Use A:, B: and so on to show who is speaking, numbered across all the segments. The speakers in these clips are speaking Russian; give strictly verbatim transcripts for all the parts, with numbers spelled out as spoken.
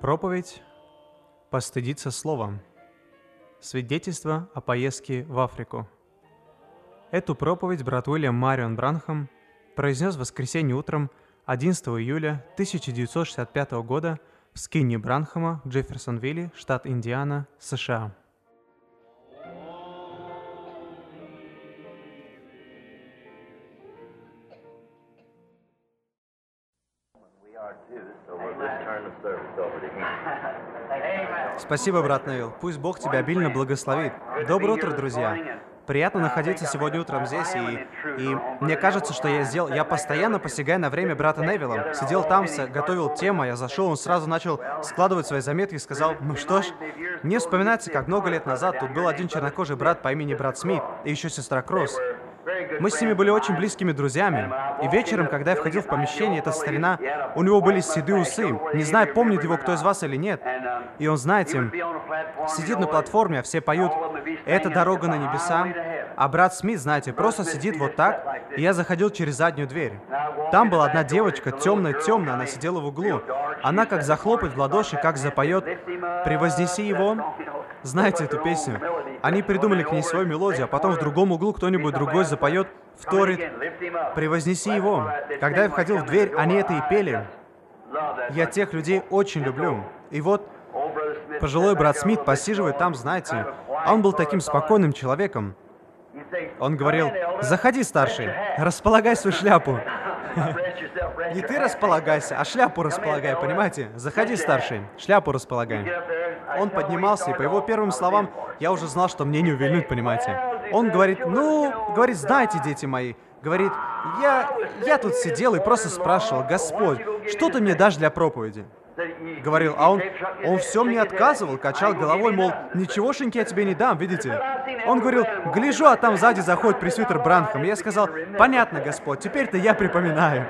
A: Проповедь «Постыдиться словом». Свидетельство о поездке в Африку. Эту проповедь брат Уильям Марион Бранхам произнес в воскресенье утром одиннадцатого июля тысяча девятьсот шестьдесят пятого года в скинии Бранхама в Джефферсонвилле, штат Индиана, США. Спасибо, брат Невилл. Пусть Бог тебя обильно благословит. Доброе утро, друзья. Приятно находиться сегодня утром здесь, и, и мне кажется, что я сделал... Я постоянно посягаю на время брата Невилла. Сидел там, готовил тему, я зашел, он сразу начал складывать свои заметки и сказал, ну что ж, мне вспоминается, как много лет назад тут был один чернокожий брат по имени брат Смит и еще сестра Кросс. Мы с ними были очень близкими друзьями, и вечером, когда я входил в помещение, эта старина, у него были седые усы. Не знаю, помнит его кто из вас или нет. И он, знаете, сидит на платформе, а все поют «Это дорога на небеса», а брат Смит, знаете, просто сидит вот так, и я заходил через заднюю дверь. Там была одна девочка, темная-темная, она сидела в углу. Она как захлопает в ладоши, как запоет «Превознеси его». Знаете эту песню? Они придумали к ней свою мелодию, а потом в другом углу кто-нибудь другой запоет, вторит «Превознеси его». Когда я входил в дверь, они это и пели. Я тех людей очень люблю. И вот пожилой брат Смит посиживает там, знаете, а он был таким спокойным человеком. Он говорил, заходи, старший, располагай свою шляпу. Не ты располагайся, а шляпу располагай, понимаете? Заходи, старший, шляпу располагай. Он поднимался, и по его первым словам я уже знал, что мне не увильнуть, понимаете? Он говорит, ну, говорит, знаете, дети мои, говорит, я, я тут сидел и просто спрашивал, Господь, что ты мне дашь для проповеди? Говорил, а он, он все мне отказывал, качал головой, мол, ничегошеньки я тебе не дам, видите? Он говорил, гляжу, а там сзади заходит пресвитер Бранхам. Я сказал, понятно, Господь, теперь-то я припоминаю.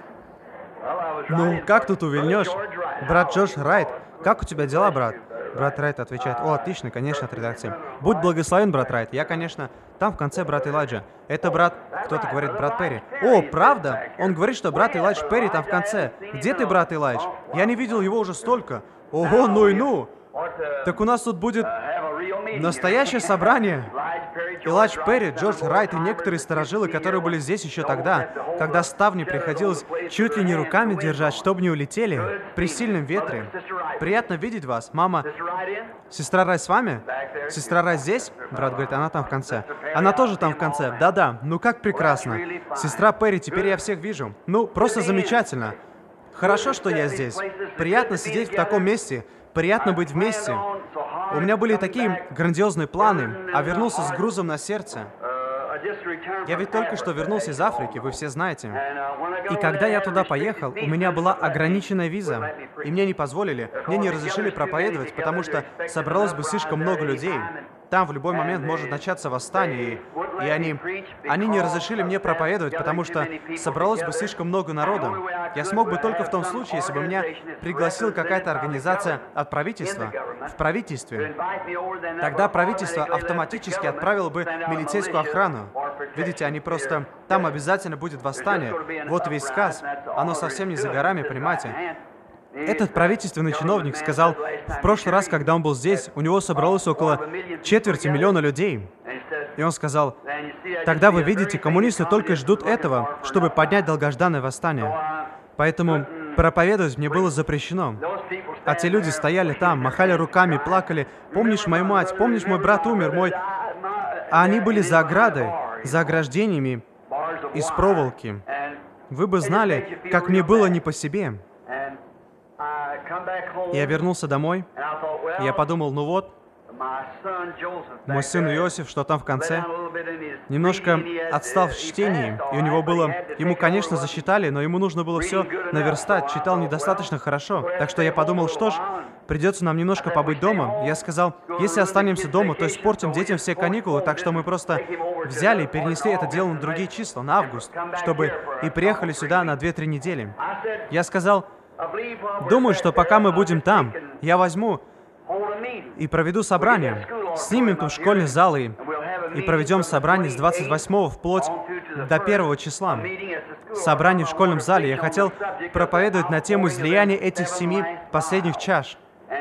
A: Ну, как тут увильнешь? Брат Джош Райт, как у тебя дела, брат? Брат Райт отвечает, о, отлично, конечно, от редакции. Будь благословен, брат Райт. Я, конечно, там в конце брат Элайджа. Это брат, кто-то говорит, брат Перри. О, правда? Он говорит, что брат Элайдж Перри там в конце. Где ты, брат Элайдж? Я не видел его уже столько. Ого, ну и ну. Так у нас тут будет настоящее собрание. Элайдж Перри, Джордж Райт и некоторые старожилы, которые были здесь еще тогда, когда ставни приходилось чуть ли не руками держать, чтобы не улетели при сильном ветре. Приятно видеть вас, мама. Сестра Райт с вами? Сестра Райт здесь? Брат говорит, она там в конце. Она тоже там в конце. Да-да, ну как прекрасно. Сестра Перри, теперь я всех вижу. Ну, просто замечательно. Хорошо, что я здесь. Приятно сидеть в таком месте. Приятно быть вместе. У меня были такие грандиозные планы, а вернулся с грузом на сердце. Я ведь только что вернулся из Африки, вы все знаете. И когда я туда поехал, у меня была ограниченная виза, и мне не позволили, мне не разрешили проповедовать, потому что собралось бы слишком много людей. Там в любой момент может начаться восстание, и, и они, они не разрешили мне проповедовать, потому что собралось бы слишком много народа. Я смог бы только в том случае, если бы меня пригласила какая-то организация от правительства, в правительстве. Тогда правительство автоматически отправило бы милицейскую охрану. Видите, они просто... Там обязательно будет восстание. Вот весь сказ. Оно совсем не за горами, понимаете? Этот правительственный чиновник сказал, в прошлый раз, когда он был здесь, у него собралось около четверти миллиона людей. И он сказал, тогда вы видите, коммунисты только ждут этого, чтобы поднять долгожданное восстание. Поэтому проповедовать мне было запрещено. А те люди стояли там, махали руками, плакали. Помнишь мою мать, помнишь, мой брат умер, мой... А они были за оградой, за ограждениями из проволоки. Вы бы знали, как мне было не по себе. Я вернулся домой, и я подумал, ну вот, мой сын Иосиф, что там в конце, немножко отстал в чтении, и у него было... Ему, конечно, засчитали, но ему нужно было все наверстать, читал недостаточно хорошо. Так что я подумал, что ж, придется нам немножко побыть дома. Я сказал, если останемся дома, то испортим детям все каникулы, так что мы просто взяли и перенесли это дело на другие числа, на август, чтобы и приехали сюда на две-три недели. Я сказал, думаю, что пока мы будем там, я возьму и проведу собрание. Снимем тут школьный зал и, и проведем собрание с двадцать восьмого вплоть до первого числа. Собрание в школьном зале. Я хотел проповедовать на тему излияния этих семи последних чаш.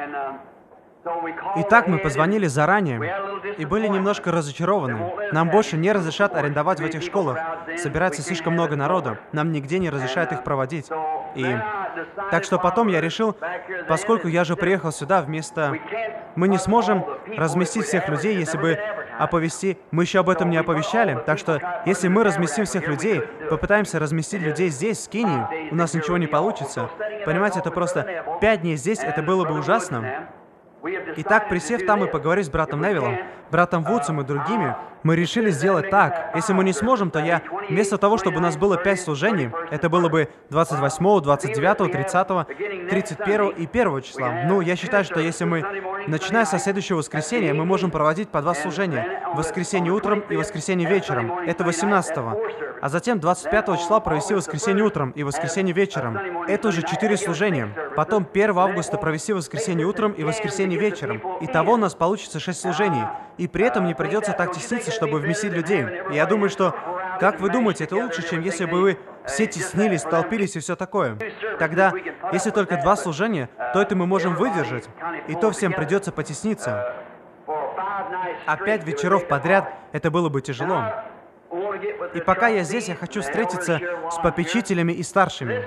A: Итак, мы позвонили заранее и были немножко разочарованы. Нам больше не разрешат арендовать в этих школах. Собирается слишком много народу. Нам нигде не разрешают их проводить. И так что потом я решил, поскольку я же приехал сюда вместо... Мы не сможем разместить всех людей, если бы оповести... Мы еще об этом не оповещали. Так что, если мы разместим всех людей, попытаемся разместить людей здесь, в Кении, у нас ничего не получится. Понимаете, это просто... Пять дней здесь, это было бы ужасно. Итак, присев там и поговорив с братом Невиллом, братом Вудсом и другими, мы решили сделать так. Если мы не сможем, то я, вместо того, чтобы у нас было пять служений, это было бы двадцать восьмого, двадцать девятого, тридцатого, тридцать первого и первого числа. Ну, я считаю, что если мы, начиная со следующего воскресенья, мы можем проводить по два служения. Воскресенье утром и воскресенье вечером. Это восемнадцатого. А затем двадцать пятого числа провести воскресенье утром и воскресенье вечером. Это уже четыре служения. Потом первого августа провести воскресенье утром и воскресенье вечером. Итого у нас получится шесть служений. И при этом не придется так тесниться, чтобы вместить людей. И я думаю, что, как вы думаете, это лучше, чем если бы вы все теснились, толпились и все такое. Тогда, если только два служения, то это мы можем выдержать. И то всем придется потесниться. А пять вечеров подряд, это было бы тяжело. И пока я здесь, я хочу встретиться с попечителями и старшими.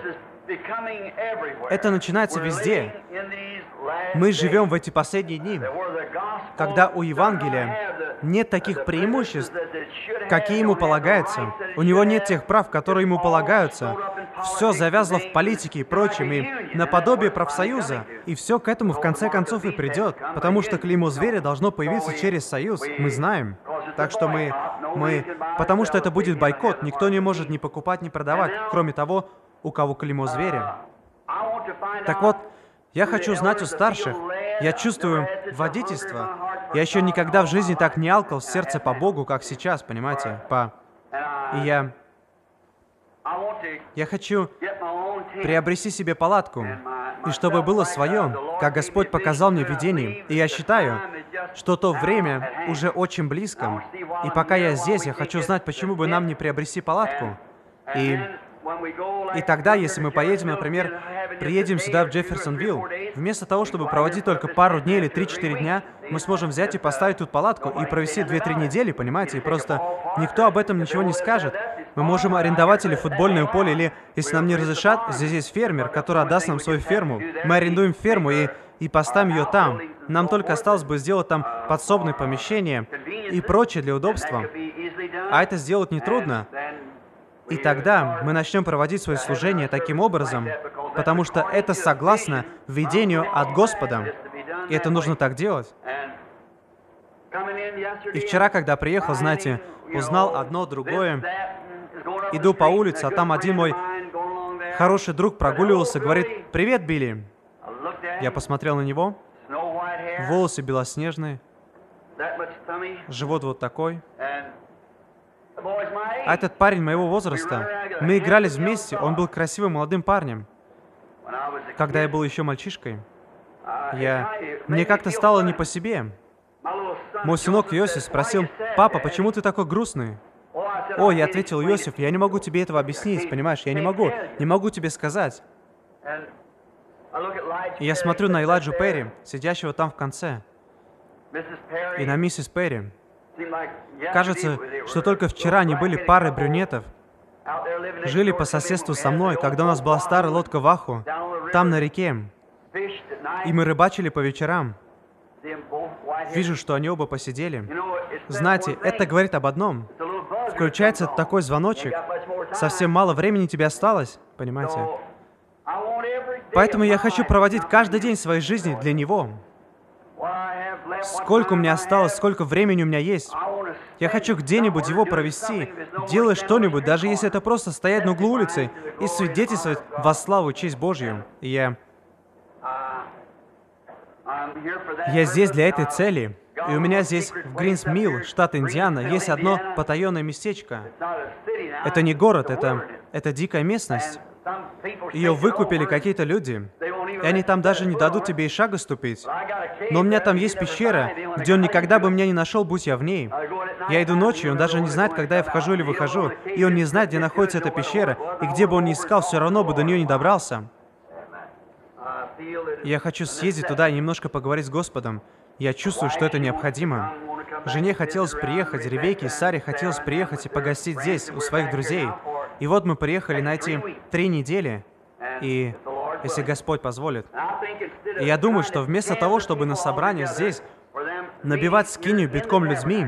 A: Это начинается везде. Мы живем в эти последние дни, когда у Евангелия нет таких преимуществ, какие ему полагаются. У него нет тех прав, которые ему полагаются. Все завязло в политике и прочем, и наподобие профсоюза. И все к этому в конце концов и придет, потому что клеймо зверя должно появиться через союз. Мы знаем. Так что мы... мы... Потому что это будет бойкот. Никто не может ни покупать, ни продавать, кроме того, у кого клеймо зверя. Так вот, я хочу знать у старших. Я чувствую водительство. Я еще никогда в жизни так не алкал в сердце по Богу, как сейчас, понимаете? По... И я... Я хочу приобрести себе палатку, и чтобы было свое, как Господь показал мне в видении. И я считаю, что то время уже очень близко. И пока я здесь, я хочу знать, почему бы нам не приобрести палатку. И... И тогда, если мы поедем, например, приедем сюда, в Джефферсонвилл, вместо того, чтобы проводить только пару дней или три-четыре дня, мы сможем взять и поставить тут палатку и провести две-три недели, понимаете, и просто никто об этом ничего не скажет. Мы можем арендовать или футбольное поле, или, если нам не разрешат, здесь есть фермер, который отдаст нам свою ферму. Мы арендуем ферму и, и поставим ее там. Нам только осталось бы сделать там подсобное помещение и прочее для удобства. А это сделать нетрудно. И тогда мы начнем проводить свое служение таким образом, потому что это согласно видению от Господа. И это нужно так делать. И вчера, когда приехал, знаете, узнал одно, другое. Иду по улице, а там один мой хороший друг прогуливался, говорит: «Привет, Билли». Я посмотрел на него. Волосы белоснежные. Живот вот такой. А этот парень моего возраста, мы игрались вместе, он был красивым молодым парнем. Когда я был еще мальчишкой, я... мне как-то стало не по себе. Мой сынок Иосиф спросил: «Папа, почему ты такой грустный?» О, я ответил: «Иосиф, я не могу тебе этого объяснить, понимаешь, я не могу, не могу тебе сказать». И я смотрю на Элайджу Перри, сидящего там в конце, и на миссис Перри. Кажется, что только вчера они были парой брюнетов, жили по соседству со мной, когда у нас была старая лодка Ваху, там на реке, и мы рыбачили по вечерам. Вижу, что они оба посидели. Знаете, это говорит об одном. Включается такой звоночек. Совсем мало времени тебе осталось, понимаете? Поэтому я хочу проводить каждый день своей жизни для Него. Сколько у меня осталось, сколько времени у меня есть. Я хочу где-нибудь его провести, делать что-нибудь, даже если это просто стоять на углу улицы и свидетельствовать во славу и честь Божью. И я... Я здесь для этой цели. И у меня здесь, в Гринс-Милл, штат Индиана, есть одно потаенное местечко. Это не город, это, это дикая местность. Ее выкупили какие-то люди. и они там даже не дадут тебе и шага ступить. Но у меня там есть пещера, где он никогда бы меня не нашел, будь я в ней. Я иду ночью, он даже не знает, когда я вхожу или выхожу, и он не знает, где находится эта пещера, и где бы он ни искал, все равно бы до нее не добрался. Я хочу съездить туда и немножко поговорить с Господом. Я чувствую, что это необходимо. Жене хотелось приехать, Ревекке и Саре хотелось приехать и погостить здесь, у своих друзей. И вот мы приехали на эти три недели, и если Господь позволит. И я думаю, что вместо того, чтобы на собрании здесь набивать скинию битком людьми,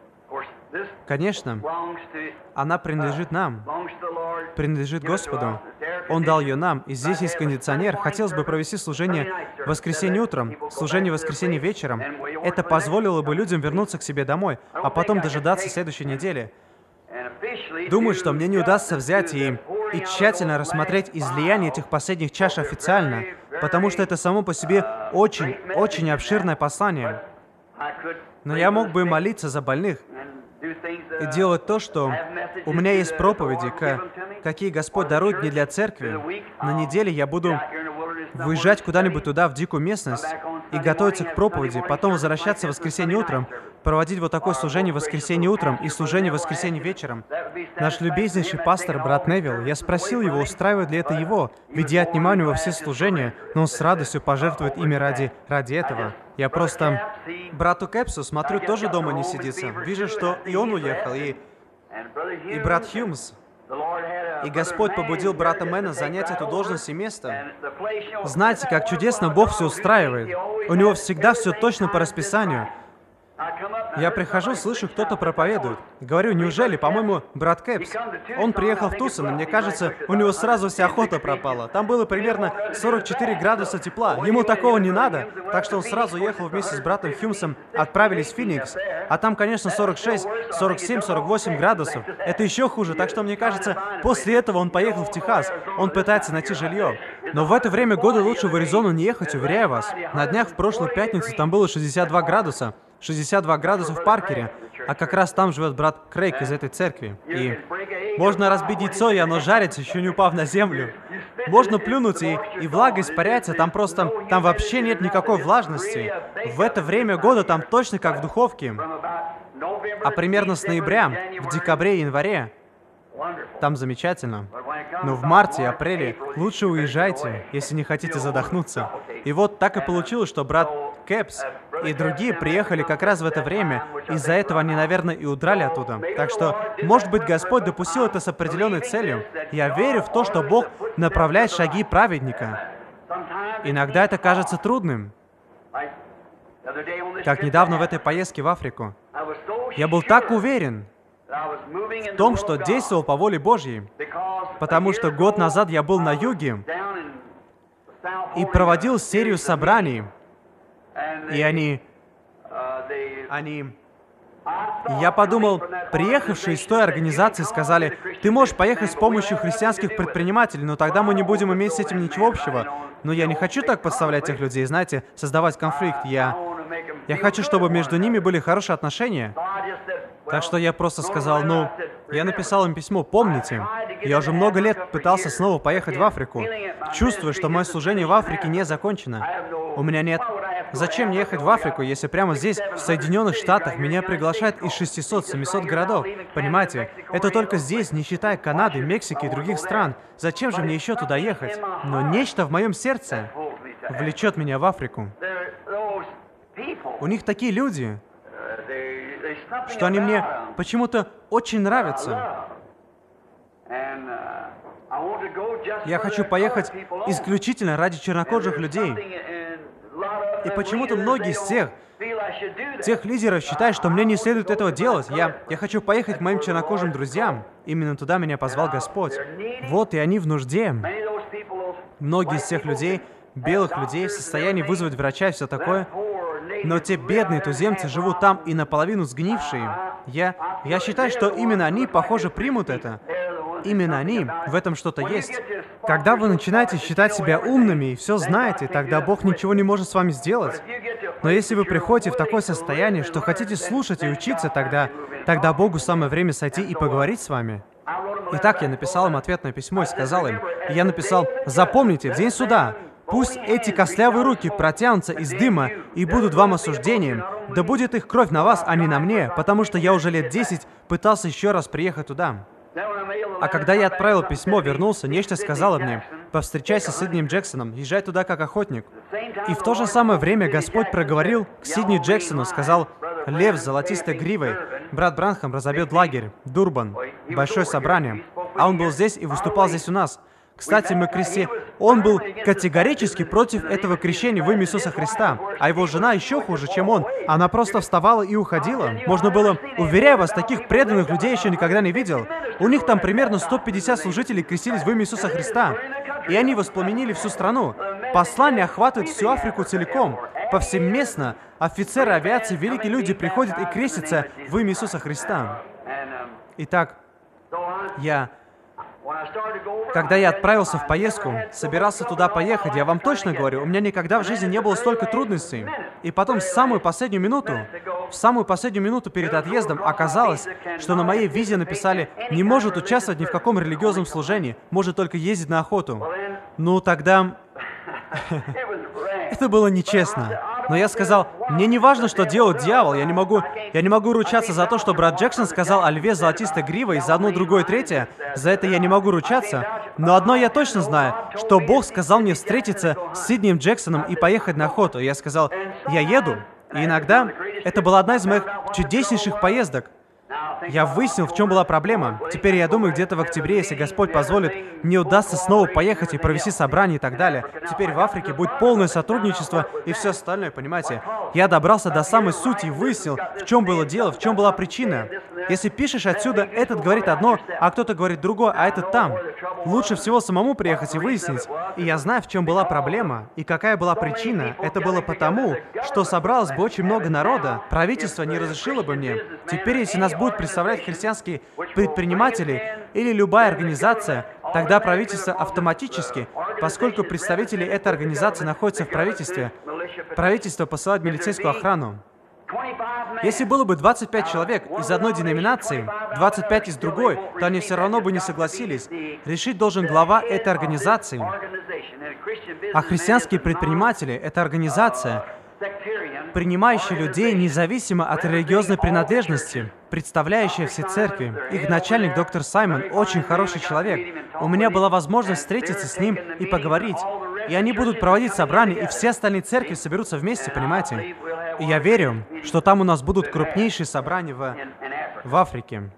A: конечно, она принадлежит нам, принадлежит Господу. Он дал ее нам, и здесь есть кондиционер. Хотелось бы провести служение в воскресенье утром, служение в воскресенье вечером. Это позволило бы людям вернуться к себе домой, а потом дожидаться следующей недели. Думаю, что мне не удастся взять и, и тщательно рассмотреть излияние этих последних чаш официально, потому что это само по себе очень, очень обширное послание. Но я мог бы молиться за больных и делать то, что у меня есть проповеди, какие Господь дарует мне для церкви. На неделе я буду выезжать куда-нибудь туда, в дикую местность, и готовиться к проповеди, потом возвращаться в воскресенье утром, проводить вот такое служение в воскресенье утром и служение в воскресенье вечером. Наш любезнейший пастор, брат Невилл, я спросил его, устраивает ли это его, ведь я отнимаю у него все служения, но он с радостью пожертвует ими ради, ради этого. Я просто... Брату Кэпсу, смотрю, тоже дома не сидится. Вижу, что и он уехал, и, и брат Хьюмс. И Господь побудил брата Мэна занять эту должность и место. Знаете, как чудесно Бог все устраивает. У него всегда все точно по расписанию. Я прихожу, слышу, кто-то проповедует. Говорю, неужели, по-моему, брат Кэпс? Он приехал в Тусон, и мне кажется, у него сразу вся охота пропала. Там было примерно сорок четыре градуса тепла. Ему такого не надо. Так что он сразу ехал вместе с братом Хьюмсом, отправились в Феникс. А там, конечно, сорок шесть, сорок семь, сорок восемь градусов. Это еще хуже. Так что, мне кажется, после этого он поехал в Техас. Он пытается найти жилье. Но в это время года лучше в Аризону не ехать, уверяю вас. На днях в прошлую пятницу там было шестьдесят два градуса. шестьдесят два градуса в Паркере, а как раз там живет брат Крейг из этой церкви. И можно разбить яйцо, и оно жарится, еще не упав на землю. Можно плюнуть, и, и влага испаряется, там просто, там вообще нет никакой влажности. В это время года там точно как в духовке. А примерно с ноября, в декабре и январе, там замечательно. Но в марте и апреле лучше уезжайте, если не хотите задохнуться. И вот так и получилось, что брат Кэпс и другие приехали как раз в это время. Из-за этого они, наверное, и удрали оттуда. Так что, может быть, Господь допустил это с определенной целью. Я верю в то, что Бог направляет шаги праведника. Иногда это кажется трудным. Как недавно в этой поездке в Африку. Я был так уверен в том, что действовал по воле Божьей, потому что год назад я был на юге и проводил серию собраний, и они... они... Я подумал, приехавшие из той организации сказали, ты можешь поехать с помощью христианских предпринимателей, но тогда мы не будем иметь с этим ничего общего. Но я не хочу так подставлять тех людей, знаете, создавать конфликт. Я... Я хочу, чтобы между ними были хорошие отношения. Так что я просто сказал, ну, я написал им письмо, помните, я уже много лет пытался снова поехать в Африку, чувствуя, что мое служение в Африке не закончено. У меня нет... Зачем мне ехать в Африку, если прямо здесь, в Соединенных Штатах, меня приглашают из шестисот-семисот городов? Понимаете? Это только здесь, не считая Канады, Мексики и других стран. Зачем же мне еще туда ехать? Но нечто в моем сердце влечет меня в Африку. У них такие люди, что они мне почему-то очень нравятся. Я хочу поехать исключительно ради чернокожих людей. И почему-то многие из тех, тех лидеров считают, что мне не следует этого делать. Я, я хочу поехать к моим чернокожим друзьям. Именно туда меня позвал Господь. Вот и они в нужде. Многие из тех людей, белых людей, в состоянии вызвать врача и все такое. Но те бедные туземцы живут там и наполовину сгнившие. Я, я считаю, что именно они, похоже, примут это. Именно они, в этом что-то есть. Когда вы начинаете считать себя умными и все знаете, тогда Бог ничего не может с вами сделать. Но если вы приходите в такое состояние, что хотите слушать и учиться, тогда, тогда Богу самое время сойти и поговорить с вами. Итак, я написал им ответное письмо и сказал им, и я написал, запомните, в день суда, Пусть эти костлявые руки протянутся из дыма и будут вам осуждением. Да будет их кровь на вас, а не на мне, потому что я уже лет десять пытался еще раз приехать туда. А когда я отправил письмо, вернулся, нечто сказала мне: повстречайся с Сиднием Джексоном, езжай туда как охотник. И в то же самое время Господь проговорил к Сидни Джексону, сказал: лев с золотистой гривой, брат Бранхам разобьет лагерь, Дурбан, большое собрание. А он был здесь и выступал здесь у нас. Кстати, мы крести... Он был категорически против этого крещения в имя Иисуса Христа, а его жена еще хуже, чем он. Она просто вставала и уходила. Можно было, уверяю вас, таких преданных людей еще никогда не видел. У них там примерно сто пятьдесят служителей крестились в имя Иисуса Христа, и они воспламенили всю страну. Послание охватывает всю Африку целиком. Повсеместно офицеры авиации, великие люди приходят и крестятся в имя Иисуса Христа. Итак, я... Когда я отправился в поездку, собирался туда поехать, я вам точно говорю, у меня никогда в жизни не было столько трудностей. И потом в самую последнюю минуту, в самую последнюю минуту перед отъездом оказалось, что на моей визе написали: не может участвовать ни в каком религиозном служении, может только ездить на охоту. Ну, тогда... Это было нечестно. Но я сказал: мне не важно, что делает дьявол, я не могу, я не могу ручаться за то, что брат Джексон сказал о льве с золотистой гривой, и за одно, другое, третье. За это я не могу ручаться. Но одно я точно знаю, что Бог сказал мне встретиться с Сиднием Джексоном и поехать на охоту. И я сказал: я еду. И иногда это была одна из моих чудеснейших поездок. Я выяснил, в чем была проблема. Теперь я думаю, где-то в октябре, если Господь позволит, мне удастся снова поехать и провести собрание и так далее. Теперь в Африке будет полное сотрудничество и все остальное, понимаете? Я добрался до самой сути и выяснил, в чем было дело, в чем была причина. Если пишешь отсюда, этот говорит одно, а кто-то говорит другое, а этот там. Лучше всего самому приехать и выяснить. И я знаю, в чем была проблема и какая была причина. Это было потому, что собралось бы очень много народа. Правительство не разрешило бы мне. Теперь, если нас будут представлять христианские предприниматели или любая организация, тогда правительство автоматически, поскольку представители этой организации находятся в правительстве, правительство посылает милицейскую охрану. Если было бы двадцать пять человек из одной деноминации, двадцать пять из другой, то они все равно бы не согласились. Решить должен глава этой организации. А христианские предприниматели — это организация, принимающая людей независимо от религиозной принадлежности, представляющая все церкви. Их начальник, доктор Саймон, очень хороший человек. У меня была возможность встретиться с ним и поговорить. И они будут проводить собрания, и все остальные церкви соберутся вместе, понимаете? И я верю, что там у нас будут крупнейшие собрания в, в Африке.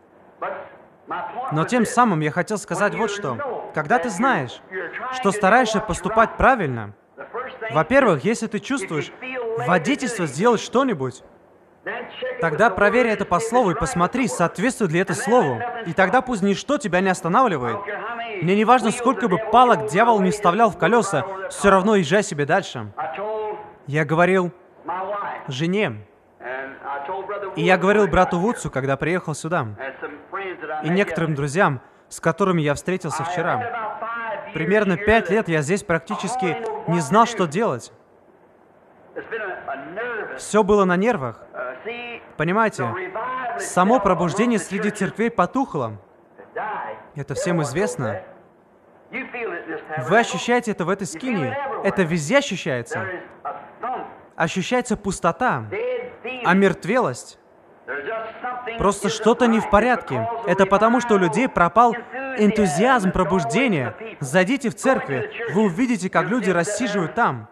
A: Но тем самым я хотел сказать вот что. Когда ты знаешь, что стараешься поступать правильно, во-первых, если ты чувствуешь водительство сделать что-нибудь, тогда проверь это по слову и посмотри, соответствует ли это слову. И тогда пусть ничто тебя не останавливает. Мне не важно, сколько бы палок дьявол не вставлял в колеса, все равно езжай себе дальше. Я говорил жене, и я говорил брату Вудсу, когда приехал сюда, и некоторым друзьям, с которыми я встретился вчера. Примерно пять лет я здесь практически не знал, что делать. Все было на нервах. Понимаете, само пробуждение среди церквей потухло. Это всем известно. Вы ощущаете это в этой скинии. Это везде ощущается. Ощущается пустота, омертвелость. Просто что-то не в порядке. Это потому, что у людей пропал энтузиазм пробуждения. Зайдите в церкви, вы увидите, как люди рассиживают там.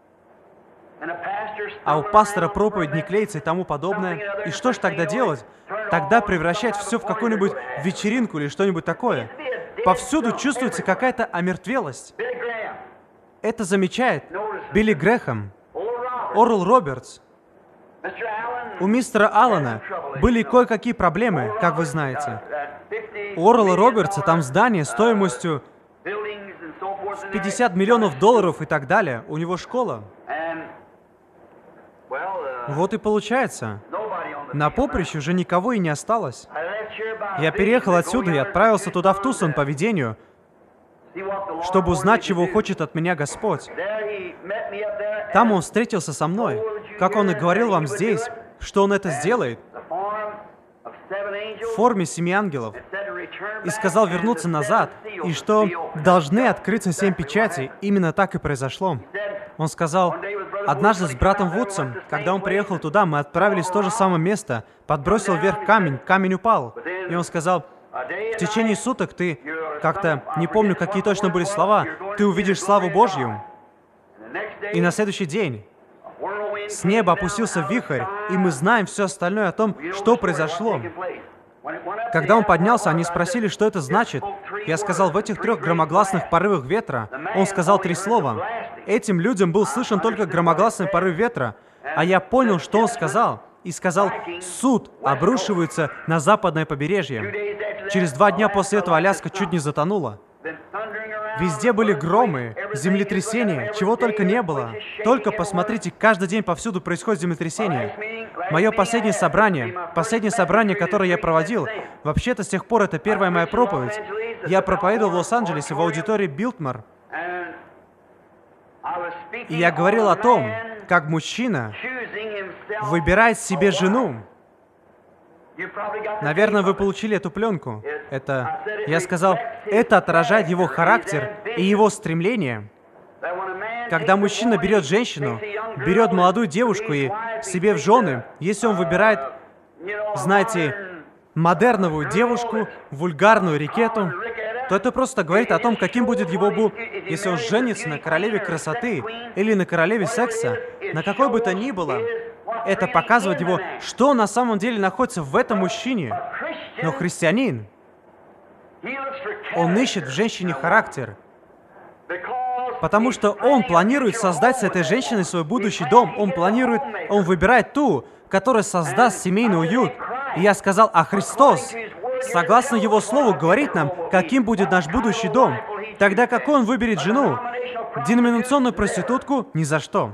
A: А у пастора проповедь не клеится и тому подобное. И что ж тогда делать? Тогда превращать все в какую-нибудь вечеринку или что-нибудь такое. Повсюду чувствуется какая-то омертвелость. Это замечает Билли Грэхэм, Орл Робертс. У мистера Аллена были кое-какие проблемы, как вы знаете. У Орла Робертса там здание стоимостью в пятьдесят миллионов долларов и так далее. У него школа. Вот и получается. На поприще уже никого и не осталось. Я переехал отсюда и отправился туда, в Тусон, по видению, чтобы узнать, чего хочет от меня Господь. Там он встретился со мной, как он и говорил вам здесь, что он это сделает в форме семи ангелов. и сказал вернуться назад, и что должны открыться семь печатей. Именно так и произошло. Он сказал, однажды с братом Вудсом, когда он приехал туда, мы отправились в то же самое место, подбросил вверх камень, камень упал. И он сказал, в течение суток ты, как-то, не помню, какие точно были слова, ты увидишь славу Божью. И на следующий день с неба опустился вихрь, и мы знаем все остальное о том, что произошло. Когда он поднялся, они спросили, что это значит. Я сказал, в этих трех громогласных порывах ветра, он сказал три слова. Этим людям был слышен только громогласный порыв ветра, а я понял, что он сказал, и сказал, суд обрушивается на западное побережье. Через два дня после этого Аляска чуть не затонула. Везде были громы, землетрясения, чего только не было. Только посмотрите, каждый день повсюду происходит землетрясение. Мое последнее собрание, последнее собрание, которое я проводил, вообще-то с тех пор это первая моя проповедь. Я проповедовал в Лос-Анджелесе в аудитории Билтмор. И я говорил о том, как мужчина выбирает себе жену. Наверное, вы получили эту пленку. Это, я сказал, это отражает его характер и его стремление. Когда мужчина берет женщину, берет молодую девушку и себе в жены, если он выбирает, знаете, модерновую девушку, вульгарную рикету, то это просто говорит о том, каким будет его бу... Если он женится на королеве красоты или на королеве секса, на какой бы то ни было, это показывает его, что на самом деле находится в этом мужчине. Но христианин, он ищет в женщине характер, потому что он планирует создать с этой женщиной свой будущий дом. Он планирует, он выбирает ту, которая создаст семейный уют. И я сказал, а Христос, согласно Его Слову, говорит нам, каким будет наш будущий дом. Тогда какой Он выберет жену? Деноминационную проститутку? Ни за что.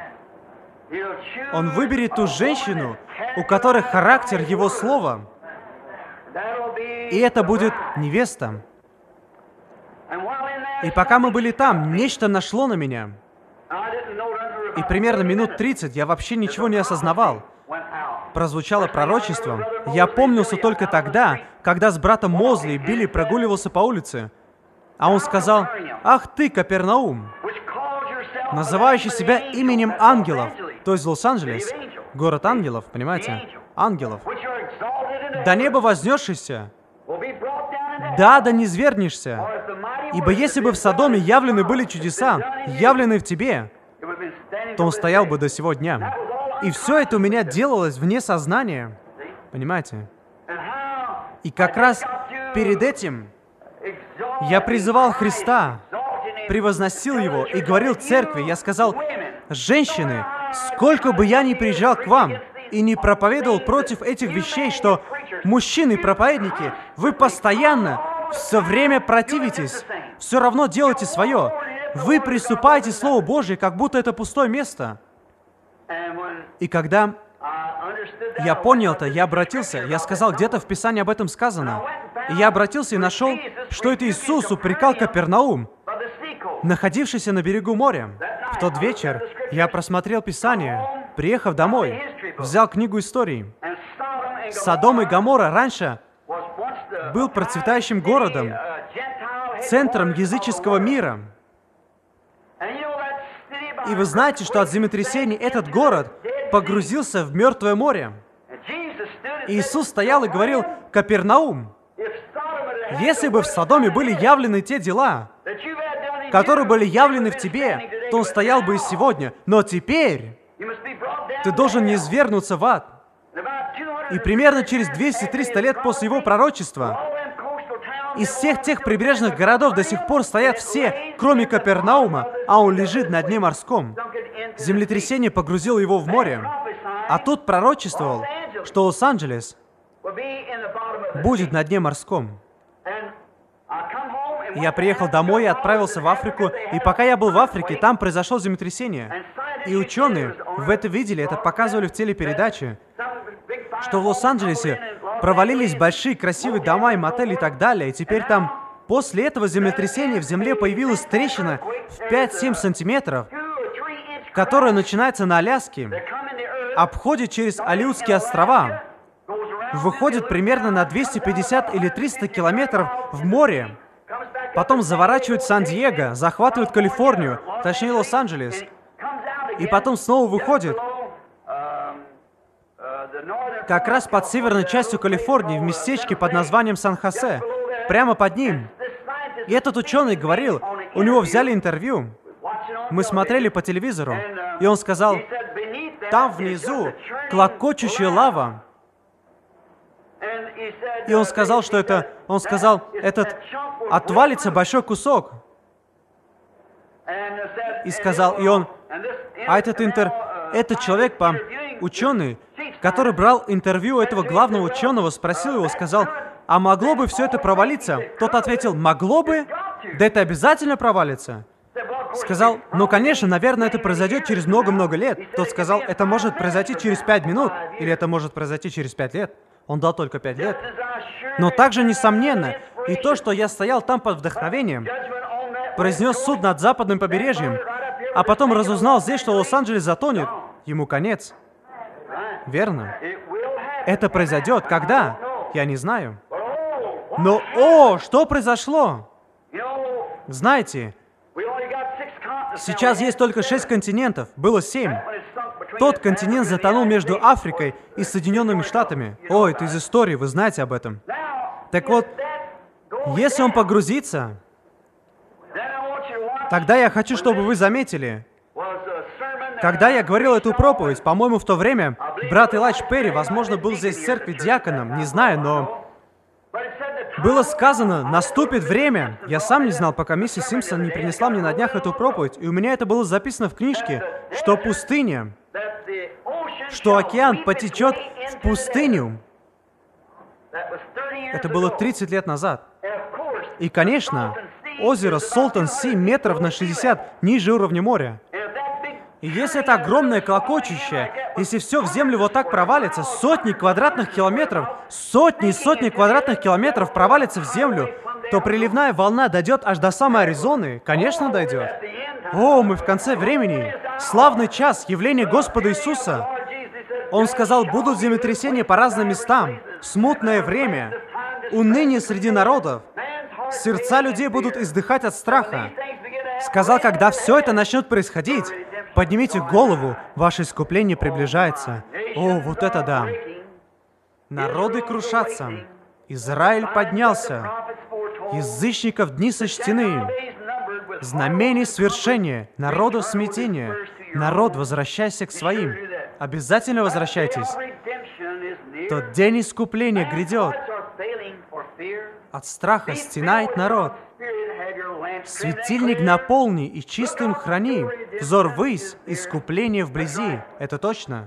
A: Он выберет ту женщину, у которой характер Его Слова. И это будет невеста. И пока мы были там, нечто нашло на меня. И примерно минут тридцать я вообще ничего не осознавал. Прозвучало пророчество. Я помнился только тогда, когда с братом Мозли Билли прогуливался по улице. А он сказал, «Ах ты, Капернаум, называющий себя именем ангелов». То есть Лос-Анджелес, город ангелов, понимаете? Ангелов. До неба вознесшийся, да, да не низвергнешься. Ибо если бы в Содоме явлены были чудеса, явлены в тебе, то он стоял бы до сего дня. И все это у меня делалось вне сознания. Понимаете? И как раз перед этим я призывал Христа, превозносил Его и говорил церкви, я сказал, женщины, сколько бы я ни приезжал к вам и не проповедовал против этих вещей, что мужчины-проповедники, вы постоянно, все время противитесь, все равно делайте свое. Вы приступаете к Слову Божьему, как будто это пустое место. И когда я понял это, я обратился, я сказал, где-то в Писании об этом сказано. И я обратился и нашел, что это Иисус упрекал Капернаум, находившийся на берегу моря. В тот вечер я просмотрел Писание, приехав домой, взял книгу истории. Содом и Гоморра раньше был процветающим городом, центром языческого мира. И вы знаете, что от землетрясений этот город погрузился в Мертвое море. И Иисус стоял и говорил, Капернаум, если бы в Содоме были явлены те дела, которые были явлены в тебе, то он стоял бы и сегодня. Но теперь ты должен низвергнуться в ад. И примерно через двести-триста лет после его пророчества из всех тех прибрежных городов до сих пор стоят все, кроме Капернаума, а он лежит на дне морском. Землетрясение погрузило его в море. А тут пророчествовал, что Лос-Анджелес будет на дне морском. Я приехал домой и отправился в Африку, и пока я был в Африке, там произошло землетрясение. И ученые в это видели, это показывали в телепередаче, что в Лос-Анджелесе провалились большие красивые дома и мотели и так далее, и теперь там после этого землетрясения в земле появилась трещина в пять-семь сантиметров, которая начинается на Аляске, обходит через Алиутские острова выходит примерно на двести пятьдесят или триста километров в море, потом заворачивает в Сан-Диего, захватывает Калифорнию, точнее Лос-Анджелес, и потом снова выходит как раз под северной частью Калифорнии, в местечке под названием Сан-Хосе, прямо под ним. И этот ученый говорил, у него взяли интервью, мы смотрели по телевизору, и он сказал, там внизу клокочущая лава. И он сказал, что это, он сказал, этот отвалится большой кусок. И сказал, и он, а этот интер, этот человек, по ученый, который брал интервью у этого главного ученого, спросил его, сказал, а могло бы все это провалиться? Тот ответил, могло бы? Да это обязательно провалится. Сказал, ну, конечно, наверное, это произойдет через много-много лет. Тот сказал, это может произойти через пять минут, или это может произойти через пять лет. Он дал только пять лет. Но также, несомненно, и то, что я стоял там под вдохновением, произнес суд над западным побережьем, а потом разузнал здесь, что Лос-Анджелес затонет, ему конец. Верно. Это произойдет. Когда? Я не знаю. Но, о, что произошло? Знаете, сейчас есть только шесть континентов, было семь. Тот континент затонул между Африкой и Соединенными Штатами. О, это из истории, вы знаете об этом. Так вот, если он погрузится, тогда я хочу, чтобы вы заметили, когда я говорил эту проповедь, по-моему, в то время брат Элайдж Перри, возможно, был здесь в церкви диаконом, не знаю, но было сказано, наступит время. Я сам не знал, пока миссис Симпсон не принесла мне на днях эту проповедь, и у меня это было записано в книжке, что пустыня, что океан потечет в пустыню. Это было тридцать лет назад. И, конечно, озеро Солтон-Си метров на шестьдесят ниже уровня моря. И если это огромное клокочущее, если все в землю вот так провалится, сотни квадратных километров, сотни и сотни квадратных километров провалится в землю, то приливная волна дойдет аж до самой Аризоны. Конечно, дойдет. О, мы в конце времени. Славный час, явление Господа Иисуса. Он сказал, будут землетрясения по разным местам, смутное время, уныние среди народов, сердца людей будут издыхать от страха. Сказал, когда все это начнет происходить, поднимите голову, ваше искупление приближается. О, вот это да! Народы крушатся. Израиль поднялся. Язычников дни сочтены. Знамений свершения, народов смятения. Народ, возвращайся к своим. Обязательно возвращайтесь. Тот день искупления грядет. От страха стенает народ. Светильник наполни и чистым храни. Взор ввысь, искупление вблизи. Это точно.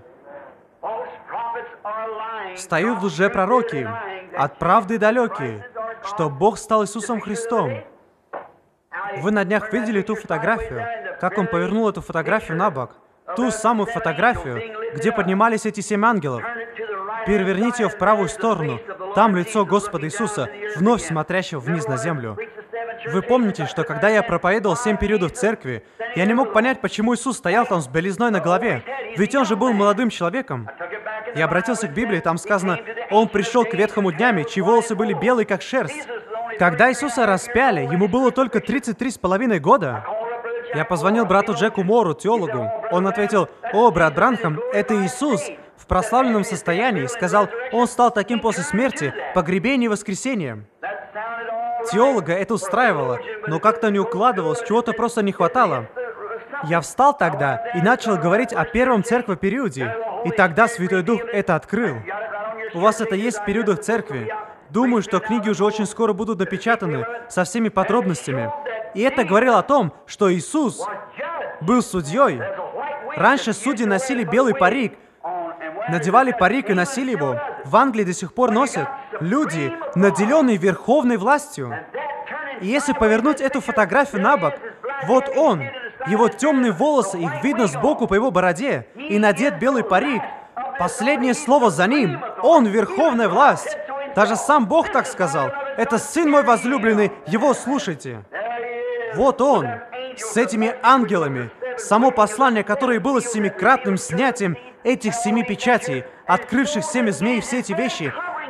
A: Встают лжепророки, от правды далекие, что Бог стал Иисусом Христом. Вы на днях видели ту фотографию, как он повернул эту фотографию на бок? Ту самую фотографию, где поднимались эти семь ангелов. Переверните ее в правую сторону. Там лицо Господа Иисуса, вновь смотрящего вниз на землю. Вы помните, что когда я проповедовал семь периодов в церкви, я не мог понять, почему Иисус стоял там с белизной на голове, ведь Он же был молодым человеком. Я обратился к Библии, там сказано, Он пришел к ветхому днями, чьи волосы были белые, как шерсть. Когда Иисуса распяли, Ему было только тридцать три с половиной года. Я позвонил брату Джеку Мору, теологу. Он ответил, «О, брат Бранхам, это Иисус в прославленном состоянии». Сказал, Он стал таким после смерти, погребения и воскресения. Теолога это устраивало, но как-то не укладывалось, чего-то просто не хватало. Я встал тогда и начал говорить о первом церкви периоде, и тогда Святой Дух это открыл. У вас это есть в периодах церкви. Думаю, что книги уже очень скоро будут напечатаны со всеми подробностями. И это говорило о том, что Иисус был судьей. Раньше судьи носили белый парик, надевали парик и носили его. В Англии до сих пор носят люди, наделенные верховной властью. И если повернуть эту фотографию на бок, вот он, его темные волосы, их видно сбоку по его бороде, и надет белый парик. Последнее слово за ним. Он верховная власть. Даже сам Бог так сказал. Это Сын мой возлюбленный, его слушайте. Вот он, с этими ангелами. Само послание, которое было с семикратным снятием этих семи печатей, открывших семя змей, все эти вещи.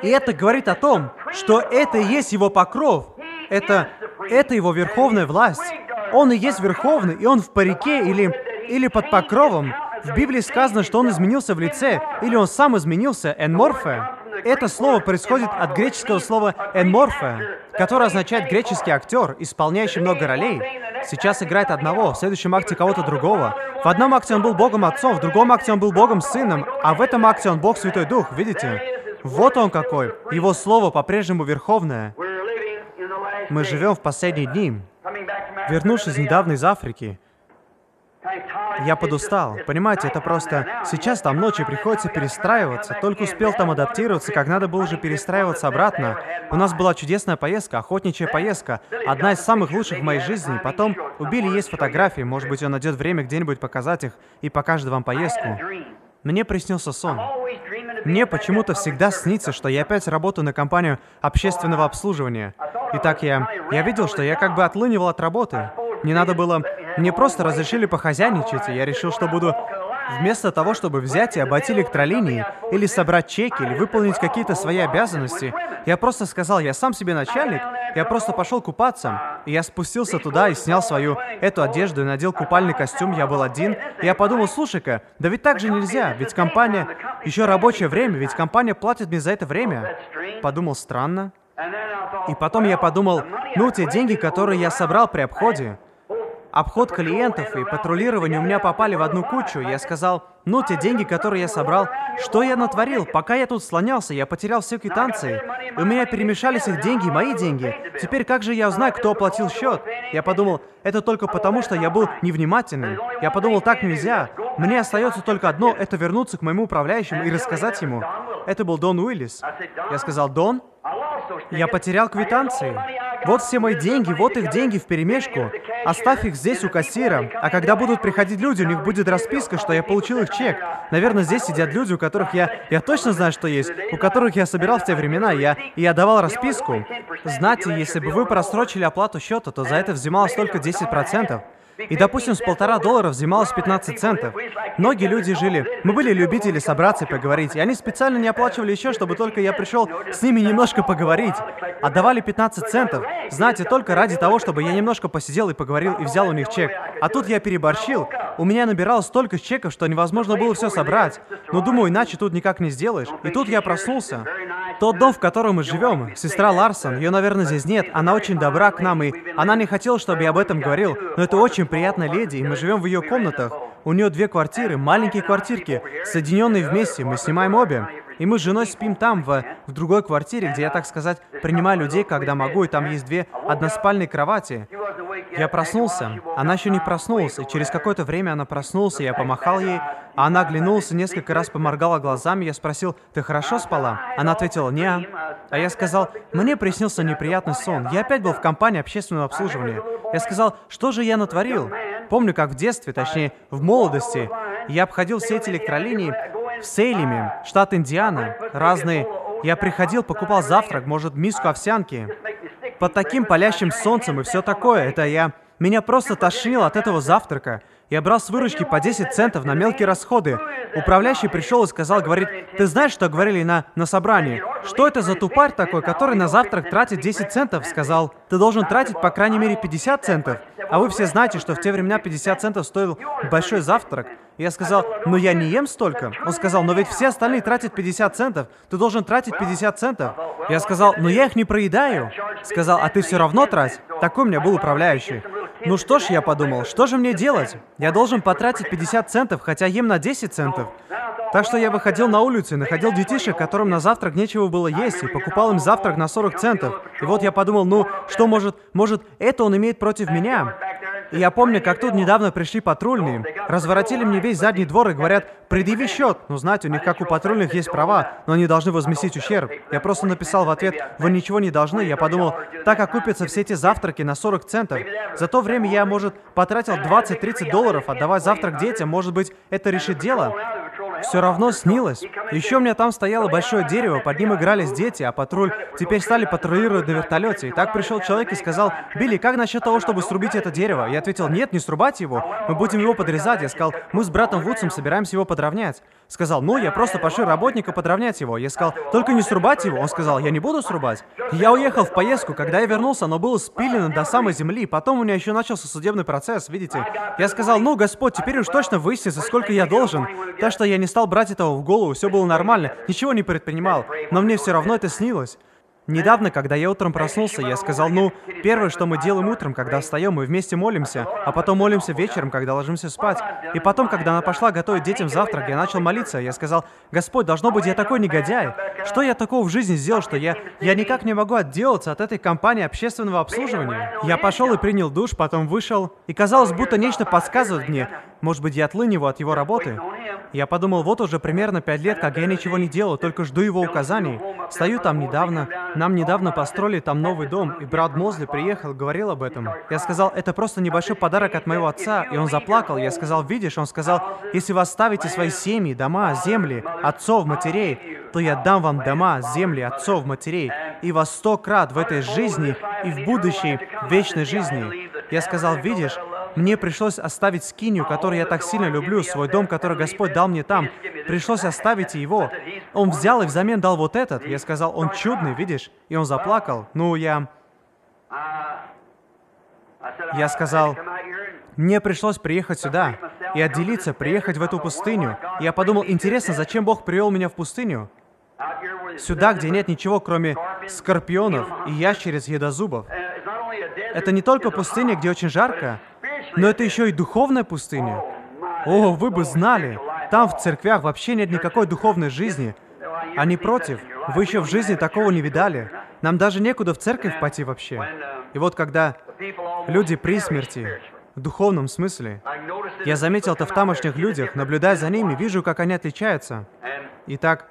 A: И это говорит о том, что это и есть его покров. Это, это его верховная власть. Он и есть верховный, и он в парике или, или под покровом. В Библии сказано, что он изменился в лице, или он сам изменился, энморфе. Это слово происходит от греческого слова «энморфе», которое означает греческий актер, исполняющий много ролей. Сейчас играет одного, в следующем акте кого-то другого. В одном акте он был Богом Отцом, в другом акте он был Богом Сыном, а в этом акте он Бог Святой Дух, видите? Вот он какой. Его слово по-прежнему верховное. Мы живем в последние дни. Вернувшись недавно из Африки, я подустал. Понимаете, это просто... Сейчас там ночью приходится перестраиваться. Только успел там адаптироваться, как надо было уже перестраиваться обратно. У нас была чудесная поездка, охотничья поездка. Одна из самых лучших в моей жизни. Потом у Билли есть фотографии. Может быть, он найдет время где-нибудь показать их и покажет вам поездку. Мне приснился сон. Мне почему-то всегда снится, что я опять работаю на компанию общественного обслуживания. Итак, я, я видел, что я как бы отлынивал от работы. Мне надо было... Мне просто разрешили похозяйничать, и я решил, что буду... Вместо того, чтобы взять и обойти электролинии, или собрать чеки, или выполнить какие-то свои обязанности, я просто сказал, я сам себе начальник, я просто пошел купаться. И я спустился туда и снял свою эту одежду и надел купальный костюм, я был один. И я подумал, слушай-ка, да ведь так же нельзя, ведь компания... Еще рабочее время, ведь компания платит мне за это время. Подумал, странно. И потом я подумал, ну, те деньги, которые я собрал при обходе, обход клиентов и патрулирование у меня попали в одну кучу. Я сказал, ну, те деньги, которые я собрал, что я натворил? Пока я тут слонялся, я потерял все квитанции. У меня перемешались их деньги и мои деньги. Теперь как же я узнаю, кто оплатил счет? Я подумал, это только потому, что я был невнимательным. Я подумал, так нельзя. Мне остается только одно, это вернуться к моему управляющему и рассказать ему. Это был Дон Уиллис. Я сказал, Дон, я потерял квитанции. Вот все мои деньги, вот их деньги вперемешку. Оставь их здесь у кассира, а когда будут приходить люди, у них будет расписка, что я получил их чек. Наверное, здесь сидят люди, у которых я... Я точно знаю, что есть. У которых я собирал в те времена, я, и я давал расписку. Знаете, если бы вы просрочили оплату счета, то за это взималось только десять процентов. И, допустим, с полтора доллара взималось пятнадцать центов. Многие люди жили... Мы были любители собраться и поговорить, и они специально не оплачивали еще, чтобы только я пришел с ними немножко поговорить. Отдавали пятнадцать центов, знаете, только ради того, чтобы я немножко посидел и поговорил, и взял у них чек. А тут я переборщил. У меня набиралось столько чеков, что невозможно было все собрать. Но думаю, иначе тут никак не сделаешь. И тут я проснулся. Тот дом, в котором мы живем, сестра Ларсон, ее, наверное, здесь нет, она очень добра к нам, и она не хотела, чтобы я об этом говорил, но это очень приятная леди, и мы живем в ее комнатах. У нее две квартиры, маленькие квартирки, соединенные вместе, мы снимаем обе. И мы с женой спим там, в, в другой квартире, где я, так сказать, принимаю людей, когда могу, и там есть две односпальные кровати. Я проснулся, она еще не проснулась, и через какое-то время она проснулась, и я помахал ей, а она оглянулась и несколько раз поморгала глазами, я спросил, ты хорошо спала? Она ответила, не. А я сказал, мне приснился неприятный сон, я опять был в компании общественного обслуживания. Я сказал, что же я натворил? Помню, как в детстве, точнее, в молодости, я обходил все эти электролинии в Сейлеме, штат Индиана, разные. Я приходил, покупал завтрак, может, миску овсянки. Под таким палящим солнцем и все такое. Это я... Меня просто тошнило от этого завтрака. Я брал с выручки по десять центов на мелкие расходы. Управляющий пришел и сказал, говорит, ты знаешь, что говорили на, на собрании? Что это за тупарь такой, который на завтрак тратит десять центов? Сказал, ты должен тратить по крайней мере пятьдесят центов. А вы все знаете, что в те времена пятьдесят центов стоил большой завтрак. Я сказал, ну я не ем столько. Он сказал, но ведь все остальные тратят пятьдесят центов. Ты должен тратить пятьдесят центов. Я сказал, но я их не проедаю. Сказал, а ты все равно трать. Такой у меня был управляющий. Ну что ж, я подумал, что же мне делать? Я должен потратить пятьдесят центов, хотя ем на десять центов. Так что я выходил на улицу и находил детишек, которым на завтрак нечего было есть, и покупал им завтрак на сорок центов. И вот я подумал, ну, что может, может, это он имеет против меня? И я помню, как тут недавно пришли патрульные, разворотили мне весь задний двор и говорят, предъяви счет. Ну, знаете, у них, как у патрульных, есть права, но они должны возместить ущерб. Я просто написал в ответ, вы ничего не должны. Я подумал, так окупятся все эти завтраки на сорок центов. За то время я, может, потратил двадцать-тридцать долларов, отдавая завтрак детям, может быть, это решит дело. все равно снилось. Еще у меня там стояло большое дерево, под ним игрались дети, а патруль теперь стали патрулировать на вертолете. И так пришел человек и сказал: «Билли, как насчет того, чтобы срубить это дерево?» Я ответил: «Нет, не срубать его, мы будем его подрезать». Я сказал: «Мы с братом Вудсом собираемся его подровнять». Сказал: «Ну, я просто пошлю работника подровнять его». Я сказал: «Только не срубать его». Он сказал: «Я не буду срубать». Я уехал в поездку. Когда я вернулся, оно было спилено до самой земли. Потом у меня еще начался судебный процесс, видите. Я сказал: «Ну, Господь, теперь уж точно выяснится, сколько я должен». Так что я не стал брать этого в голову, все было нормально, ничего не предпринимал. Но мне все равно это снилось. Недавно, когда я утром проснулся, я сказал: «Ну, первое, что мы делаем утром, когда встаем, мы вместе молимся, а потом молимся вечером, когда ложимся спать». И потом, когда она пошла готовить детям завтрак, я начал молиться. Я сказал: «Господь, должно быть, я такой негодяй. Что я такого в жизни сделал, что я, я никак не могу отделаться от этой компании общественного обслуживания?» Я пошел и принял душ, потом вышел, и казалось, будто нечто подсказывает мне. Может быть, я отлыниваю от его работы. Я подумал: вот уже примерно пять лет, как я ничего не делаю, только жду его указаний. Стою там недавно. Нам недавно построили там новый дом, и брат Мозли приехал и говорил об этом. Я сказал: «Это просто небольшой подарок от моего отца», и он заплакал. Я сказал: «Видишь», он сказал: «Если вы оставите свои семьи, дома, земли, отцов, матерей, то я дам вам дома, земли, отцов, матерей, и во сто крат в этой жизни и в будущей вечной жизни». Я сказал: «Видишь, мне пришлось оставить скинию, которую я так сильно люблю, свой дом, который Господь дал мне там. Пришлось оставить его. Он взял и взамен дал вот этот». Я сказал: «Он чудный, видишь?» И он заплакал. Ну, я... Я сказал: «Мне пришлось приехать сюда и отделиться, приехать в эту пустыню». И я подумал: интересно, зачем Бог привел меня в пустыню? Сюда, где нет ничего, кроме скорпионов и ящериц едозубов. Это не только пустыня, где очень жарко, но это еще и духовная пустыня. О, вы бы знали, там в церквях вообще нет никакой духовной жизни. Они против. Вы еще в жизни такого не видали. Нам даже некуда в церковь пойти вообще. И вот когда люди при смерти, в духовном смысле, я заметил это в тамошних людях, наблюдая за ними, вижу, как они отличаются. Итак,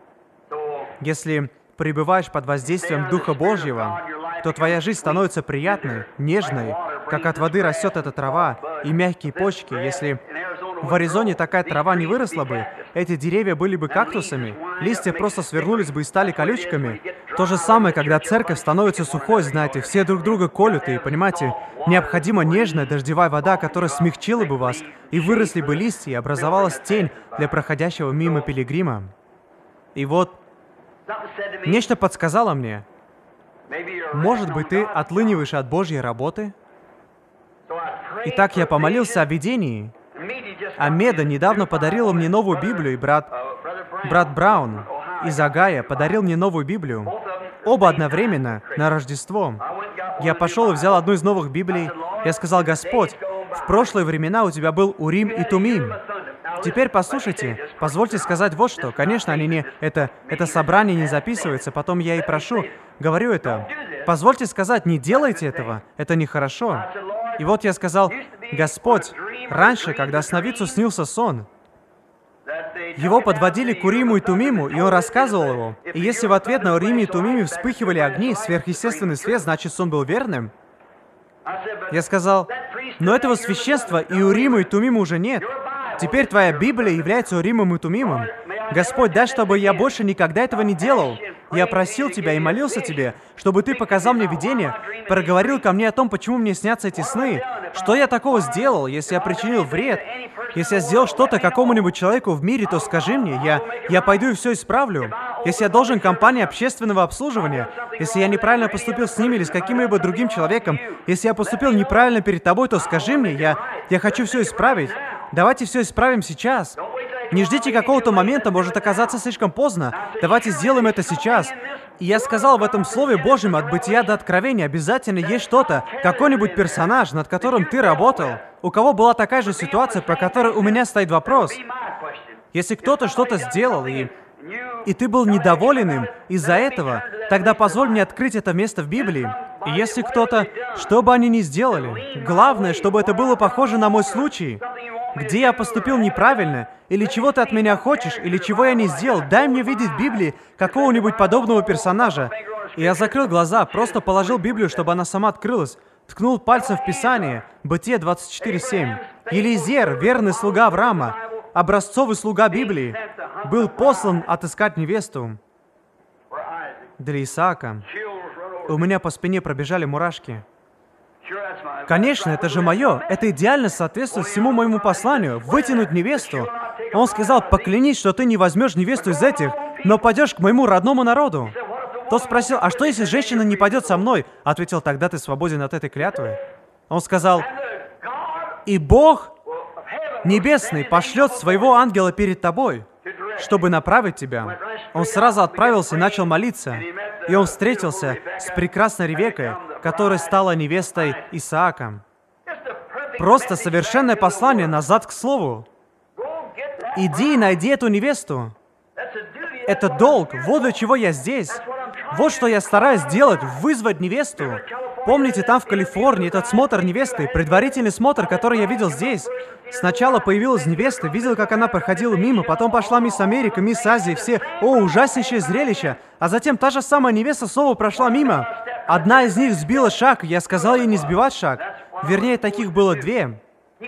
A: если пребываешь под воздействием Духа Божьего, то твоя жизнь становится приятной, нежной, как от воды растет эта трава, и мягкие почки. Если в Аризоне такая трава не выросла бы, эти деревья были бы кактусами, листья просто свернулись бы и стали колючками. То же самое, когда церковь становится сухой, знаете, все друг друга колют, и, понимаете, необходима нежная дождевая вода, которая смягчила бы вас, и выросли бы листья, и образовалась тень для проходящего мимо пилигрима. И вот, нечто подсказало мне: может быть, ты отлыниваешь от Божьей работы? Итак, я помолился о видении. Амеда недавно подарила мне новую Библию, и брат, брат Браун из Огайо подарил мне новую Библию. Оба одновременно, на Рождество. Я пошел и взял одну из новых Библий. Я сказал: «Господь, в прошлые времена у тебя был Урим и Тумим. Теперь послушайте, позвольте сказать вот что. Конечно, они не... Это, это собрание не записывается, потом я и прошу, говорю это. Позвольте сказать, не делайте этого, это нехорошо». И вот я сказал: «Господь, раньше, когда сновидцу снился сон, его подводили к Уриму и Тумиму, и он рассказывал его. И если в ответ на Уриме и Тумиме вспыхивали огни, сверхъестественный свет, значит, сон был верным». Я сказал: «Но этого священства и Урима и Тумима уже нет. Теперь твоя Библия является Уримом и Тумимом. Господь, дай, чтобы я больше никогда этого не делал. Я просил Тебя и молился Тебе, чтобы Ты показал мне видение, проговорил ко мне о том, почему мне снятся эти сны. Что я такого сделал, если я причинил вред? Если я сделал что-то какому-нибудь человеку в мире, то скажи мне, я, я пойду и все исправлю. Если я должен компании общественного обслуживания, если я неправильно поступил с ними или с каким-либо другим человеком, если я поступил неправильно перед тобой, то скажи мне, я, я хочу все исправить. Давайте все исправим сейчас. Не ждите какого-то момента, может оказаться слишком поздно. Давайте сделаем это сейчас». И я сказал в этом Слове Божьем от бытия до откровения, обязательно есть что-то, какой-нибудь персонаж, над которым ты работал, у кого была такая же ситуация, по которой у меня стоит вопрос. Если кто-то что-то сделал, и, и ты был недоволен им из-за этого, тогда позволь мне открыть это место в Библии. И если кто-то, что бы они ни сделали, главное, чтобы это было похоже на мой случай, где я поступил неправильно, или чего ты от меня хочешь, или чего я не сделал, дай мне видеть в Библии какого-нибудь подобного персонажа. И я закрыл глаза, просто положил Библию, чтобы она сама открылась, ткнул пальцем в Писание, Бытие двадцать четыре семь. Елизер, верный слуга Авраама, образцовый слуга Библии, был послан отыскать невесту для Исаака. У меня по спине пробежали мурашки. Конечно, это же мое. Это идеально соответствует всему моему посланию. Вытянуть невесту. Он сказал, поклянись, что ты не возьмешь невесту из этих, но пойдешь к моему родному народу. Тот спросил, а что, если женщина не пойдет со мной? Ответил, тогда ты свободен от этой клятвы. Он сказал, и Бог Небесный пошлет своего ангела перед тобой, чтобы направить тебя. Он сразу отправился и начал молиться. И он встретился с прекрасной Ревеккой, которая стала невестой Исаака. Просто совершенное послание назад к слову. Иди и найди эту невесту. Это долг. Вот для чего я здесь. Вот что я стараюсь делать, вызвать невесту. Помните, там в Калифорнии этот смотр невесты, предварительный смотр, который я видел здесь. Сначала появилась невеста, видел, как она проходила мимо, потом пошла мисс Америка, мисс Азия, все, о, ужаснейшее зрелище. А затем та же самая невеста снова прошла мимо. Одна из них сбила шаг, я сказал ей не сбивать шаг. Вернее, таких было две.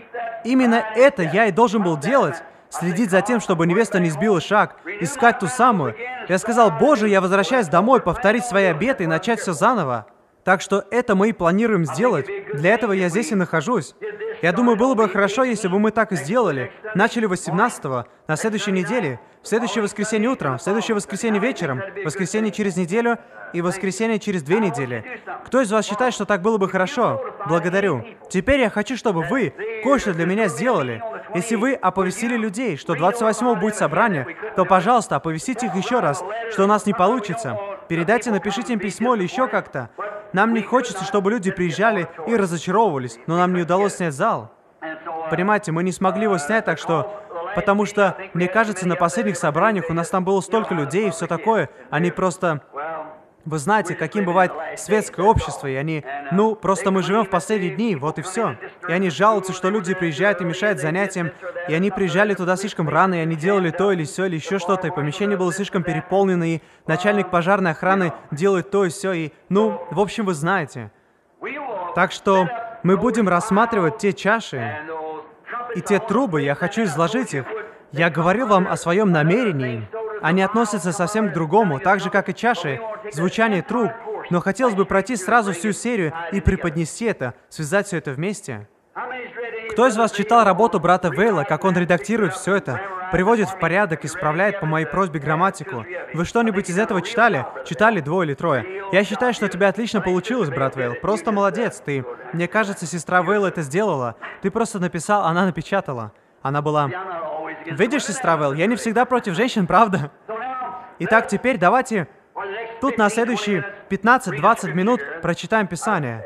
A: Именно это я и должен был делать. Следить за тем, чтобы невеста не сбила шаг, искать ту самую. Я сказал, Боже, я возвращаюсь домой, повторить свои обеты и начать все заново. Так что это мы и планируем сделать. Для этого я здесь и нахожусь. Я думаю, было бы хорошо, если бы мы так и сделали. Начали восемнадцатого, на следующей неделе, в следующее воскресенье утром, в следующее воскресенье вечером, в воскресенье через неделю и в воскресенье через две недели. Кто из вас считает, что так было бы хорошо? Благодарю. Теперь я хочу, чтобы вы кое-что для меня сделали. Если вы оповестили людей, что двадцать восьмого будет собрание, то, пожалуйста, оповестите их еще раз, что у нас не получится. Передайте, напишите им письмо или еще как-то. Нам не хочется, чтобы люди приезжали и разочаровывались, но нам не удалось снять зал. Понимаете, мы не смогли его снять, так что... Потому что, мне кажется, на последних собраниях у нас там было столько людей и все такое, они просто... Вы знаете, каким бывает светское общество, и они, ну, просто мы живем в последние дни, вот и все. И они жалуются, что люди приезжают и мешают занятиям, и они приезжали туда слишком рано, и они делали то или все, или еще что-то, и помещение было слишком переполнено, и начальник пожарной охраны делает то и все, и, ну, в общем, вы знаете. Так что мы будем рассматривать те чаши и те трубы, я хочу изложить их. Я говорил вам о своем намерении. Они относятся совсем к другому, так же, как и чаши, звучание труб. Но хотелось бы пройти сразу всю серию и преподнести это, связать все это вместе. Кто из вас читал работу брата Вейла, как он редактирует все это, приводит в порядок, исправляет по моей просьбе грамматику? Вы что-нибудь из этого читали? Читали двое или трое? Я считаю, что у тебя отлично получилось, брат Вейл. Просто молодец ты. Мне кажется, сестра Вейла это сделала. Ты просто написал, она напечатала. Она была... Видишь, сестра Вейл, я не всегда против женщин, правда? Итак, теперь давайте тут на следующие пятнадцать-двадцать минут прочитаем Писание.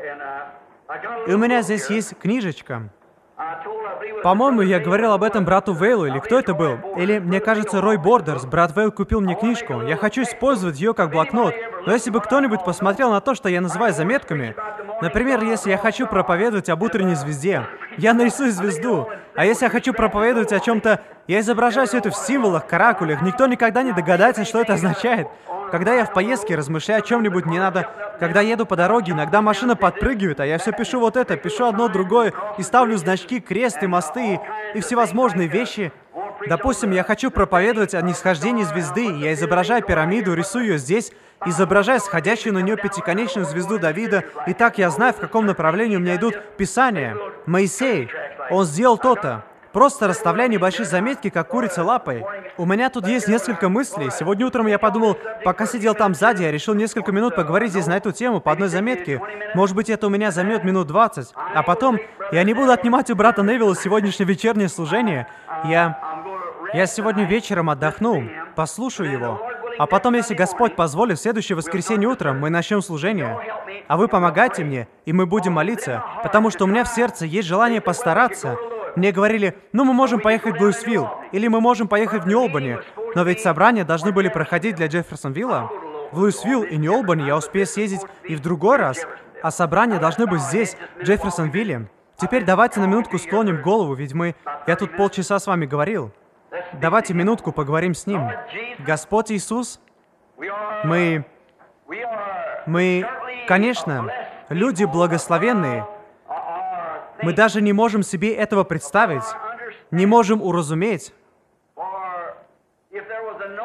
A: И у меня здесь есть книжечка. По-моему, я говорил об этом брату Вейлу, или кто это был? Или, мне кажется, Рой Бордерс. Брат Вейл купил мне книжку. Я хочу использовать ее как блокнот. Но если бы кто-нибудь посмотрел на то, что я называю заметками, например, если я хочу проповедовать об утренней звезде, я нарисую звезду. А если я хочу проповедовать о чем-то, я изображаю все это в символах, каракулях. Никто никогда не догадается, что это означает. Когда я в поездке размышляю о чем-нибудь, мне надо... Когда еду по дороге, иногда машина подпрыгивает, а я все пишу вот это, пишу одно, другое, и ставлю значки, кресты, мосты и всевозможные вещи. Допустим, я хочу проповедовать о нисхождении звезды, и я изображаю пирамиду, рисую ее здесь, изображая сходящую на нее пятиконечную звезду Давида, и так я знаю, в каком направлении у меня идут Писания. Моисей, он сделал то-то. Просто расставляй небольшие заметки, как курица лапой. У меня тут есть несколько мыслей. Сегодня утром я подумал, пока сидел там сзади, я решил несколько минут поговорить здесь на эту тему по одной заметке. Может быть, это у меня займет минут двадцать. А потом, я не буду отнимать у брата Невилла сегодняшнее вечернее служение. Я... Я сегодня вечером отдохну, послушаю его. А потом, если Господь позволит, в следующее воскресенье утром мы начнем служение. А вы помогайте мне, и мы будем молиться, потому что у меня в сердце есть желание постараться. Мне говорили, ну мы можем поехать в Луисвилл, или мы можем поехать в Нью-Олбани, но ведь собрания должны были проходить для Джефферсонвилла. В Луисвилл и Нью-Олбани я успею съездить и в другой раз, а собрания должны быть здесь, в Джефферсонвилле. Теперь давайте на минутку склоним голову, ведь мы... Я тут полчаса с вами говорил. Давайте минутку поговорим с Ним. Господь Иисус, мы... Мы, конечно, люди благословенные. Мы даже не можем себе этого представить, не можем уразуметь,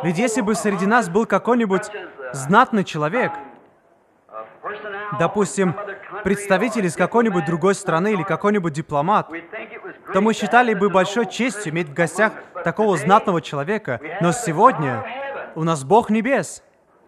A: Ведь если бы среди нас был какой-нибудь знатный человек, допустим, представитель из какой-нибудь другой страны или какой-нибудь дипломат, то мы считали бы большой честью иметь в гостях такого знатного человека. Но сегодня у нас Бог Небес.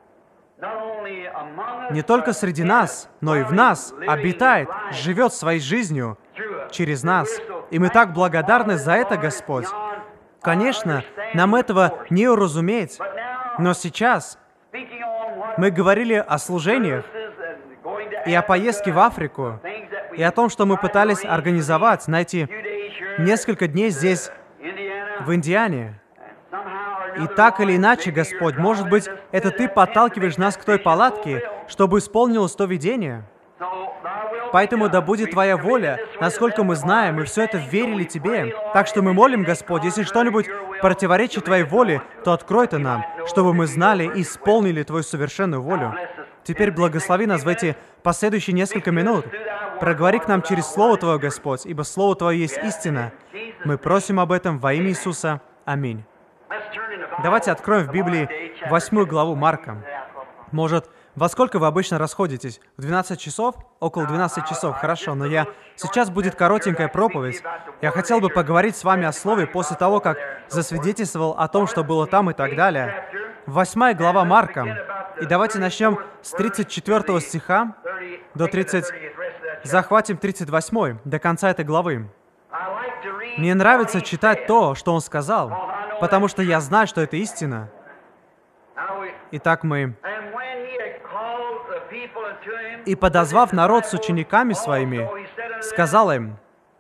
A: Не только среди нас, но и в нас обитает, живет своей жизнью через нас. И мы так благодарны за это, Господь. Конечно, нам этого не уразуметь, но сейчас мы говорили о служениях и о поездке в Африку, и о том, что мы пытались организовать, найти несколько дней здесь, в Индиане. И так или иначе, Господь, может быть, это Ты подталкиваешь нас к той палатке, чтобы исполнилось то видение. Поэтому да будет Твоя воля, насколько мы знаем, мы все это верили Тебе. Так что мы молим, Господь, если что-нибудь противоречит Твоей воле, то открой это нам, чтобы мы знали и исполнили Твою совершенную волю. Теперь благослови нас в эти последующие несколько минут. Проговори к нам через Слово Твое, Господь, ибо Слово Твое есть истина. Мы просим об этом во имя Иисуса. Аминь. Давайте откроем в Библии восьмую главу Марка. Может, во сколько вы обычно расходитесь? В двенадцать часов? Около двенадцати часов, хорошо, но я... Сейчас будет коротенькая проповедь. Я хотел бы поговорить с вами о Слове после того, как засвидетельствовал о том, что было там и так далее. Восьмая глава Марка. И давайте начнем с тридцать четвёртого стиха до тридцать... Захватим тридцать восьмой, до конца этой главы. Мне нравится читать то, что он сказал, потому что я знаю, что это истина. Итак, мы... «И, подозвав народ с учениками своими, сказал им,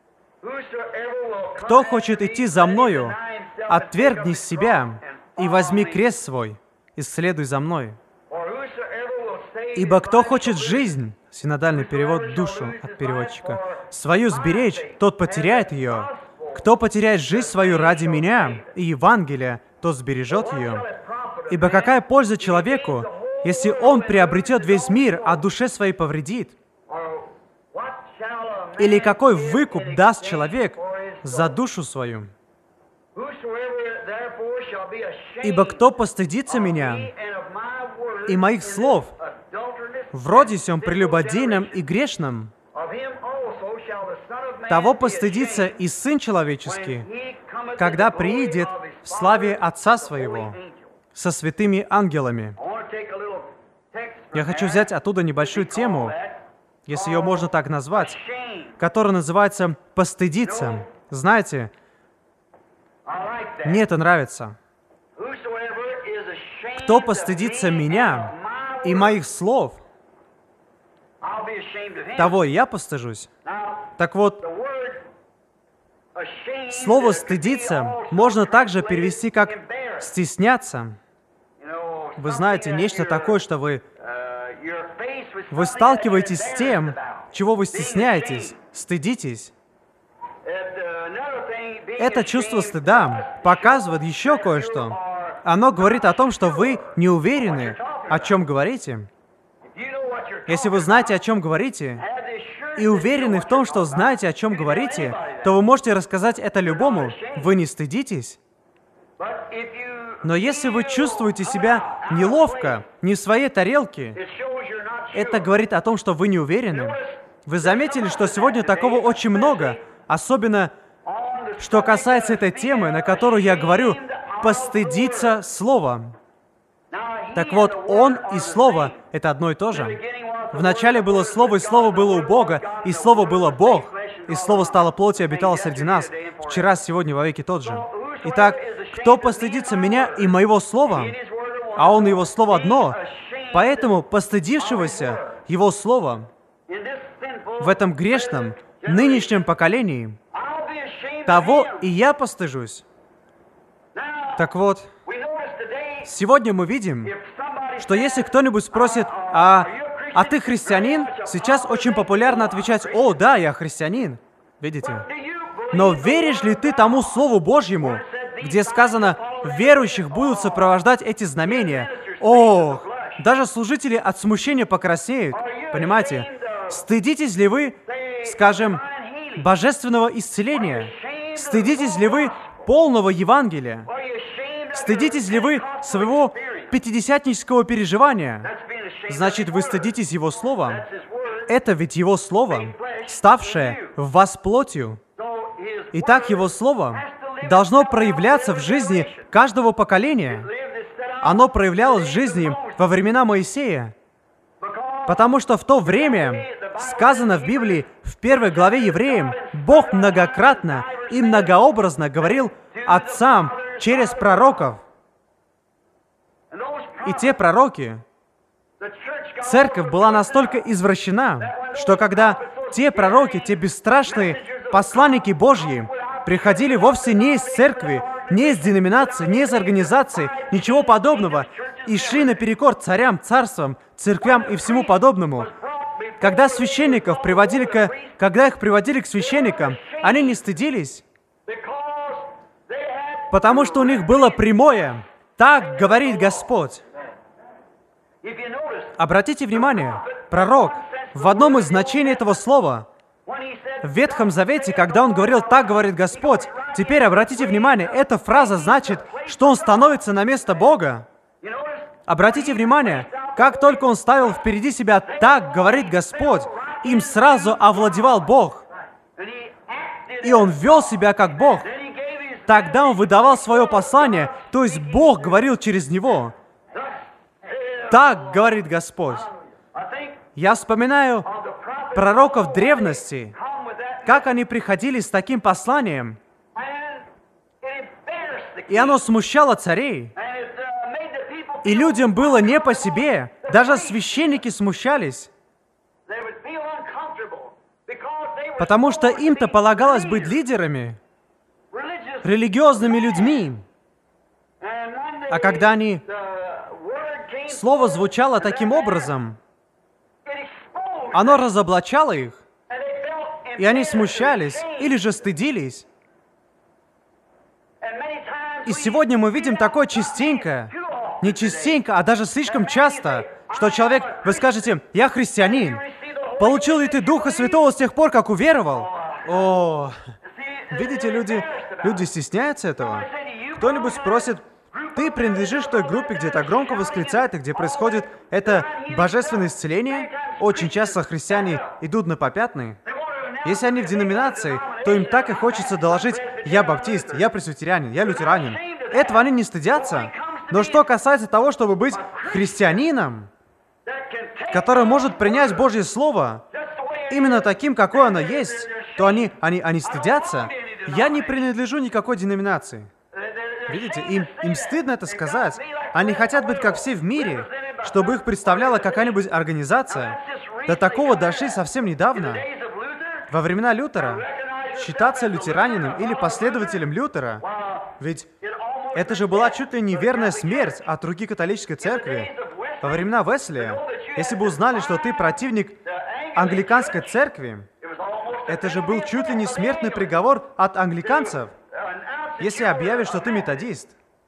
A: кто хочет идти за мною, отвергни себя и возьми крест свой, и следуй за мной. Ибо кто хочет жизнь, синодальный перевод, душу от переводчика, свою сберечь, тот потеряет ее. Кто потеряет жизнь свою ради меня и Евангелия, тот сбережет ее. Ибо какая польза человеку, если он приобретет весь мир, а душе своей повредит? Или какой выкуп даст человек за душу свою? Ибо кто постыдится меня и моих слов, вроде сем прелюбодейном и грешном, того постыдится и Сын Человеческий, когда приидет в славе Отца Своего со святыми ангелами». Я хочу взять оттуда небольшую тему, если ее можно так назвать, которая называется «постыдиться». Знаете, мне это нравится. Кто постыдится меня и моих слов, того и я постыжусь. Так вот, слово «стыдиться» можно также перевести как «стесняться». Вы знаете, нечто такое, что вы... Вы сталкиваетесь с тем, чего вы стесняетесь, стыдитесь. Это чувство стыда показывает еще кое-что. Оно говорит о том, что вы не уверены, о чем говорите. Если вы знаете, о чем говорите, и уверены в том, что знаете, о чем говорите, то вы можете рассказать это любому. Вы не стыдитесь. Но если вы чувствуете себя неловко, не в своей тарелке, это говорит о том, что вы не уверены. Вы заметили, что сегодня такого очень много, особенно что касается этой темы, на которую я говорю, постыдиться слова. Так вот, Он и Слово — это одно и то же. Вначале было Слово, и Слово было у Бога, и Слово было Бог, и Слово стало плотью и обитало среди нас, вчера, сегодня, во веки тот же. Итак, кто постыдится меня и моего слова, а Он и Его Слово одно, поэтому постыдившегося Его Слова в этом грешном, нынешнем поколении, того и я постыжусь. Так вот, сегодня мы видим, что если кто-нибудь спросит, а, а ты христианин? Сейчас очень популярно отвечать, о, да, я христианин. Видите? Но веришь ли ты тому Слову Божьему, где сказано, верующих будут сопровождать эти знамения? Ох, даже служители от смущения покраснеют. Понимаете? Стыдитесь ли вы, скажем, божественного исцеления? Стыдитесь ли вы полного Евангелия? Стыдитесь ли вы своего пятидесятнического переживания? Значит, вы стыдитесь Его Слова. Это ведь Его Слово, ставшее в вас плотью. Итак, Его Слово должно проявляться в жизни каждого поколения. Оно проявлялось в жизни во времена Моисея. Потому что в то время, сказано в Библии, в первой главе Евреям, Бог многократно и многообразно говорил отцам через пророков. И те пророки, церковь была настолько извращена, что когда те пророки, те бесстрашные посланники Божьи приходили вовсе не из церкви, не из деноминации, не из организации, ничего подобного, и шли наперекор царям, царствам, церквям и всему подобному. Когда священников приводили к, когда их приводили к священникам, они не стыдились, потому что у них было прямое «Так говорит Господь». Обратите внимание, пророк в одном из значений этого слова, в Ветхом Завете, когда он говорил «Так говорит Господь», теперь обратите внимание, эта фраза значит, что он становится на место Бога. Обратите внимание, как только он ставил впереди себя «Так говорит Господь», им сразу овладевал Бог. И он вел себя как Бог. Тогда он выдавал свое послание, то есть Бог говорил через него. «Так говорит Господь». Я вспоминаю пророков древности, как они приходили с таким посланием, и оно смущало царей. И людям было не по себе. Даже священники смущались. Потому что им-то полагалось быть лидерами, религиозными людьми. А когда они... Слово звучало таким образом, оно разоблачало их, и они смущались или же стыдились. И сегодня мы видим такое частенько, не частенько, а даже слишком часто, что человек, вы скажете, «Я христианин». Получил ли ты Духа Святого с тех пор, как уверовал? О, видите, люди, люди стесняются этого. Кто-нибудь спросит, ты принадлежишь той группе, где так громко восклицают, и где происходит это божественное исцеление? Очень часто христиане идут на попятные. Если они в деноминации, то им так и хочется доложить «Я баптист», «Я пресвитерианин», «Я лютеранин». Этого они не стыдятся. Но что касается того, чтобы быть христианином, который может принять Божье Слово именно таким, какое оно есть, то они, они, они стыдятся. Я не принадлежу никакой деноминации. Видите, им, им стыдно это сказать. Они хотят быть как все в мире, чтобы их представляла какая-нибудь организация. До такого дошли совсем недавно. Во времена Лютера считаться лютеранином или последователем Лютера, ведь это же была чуть ли не верная смерть от руки католической церкви. Во времена Веслия, если бы узнали, что ты противник англиканской церкви, это же был чуть ли не смертный приговор от англиканцев, если объявишь, что ты методист.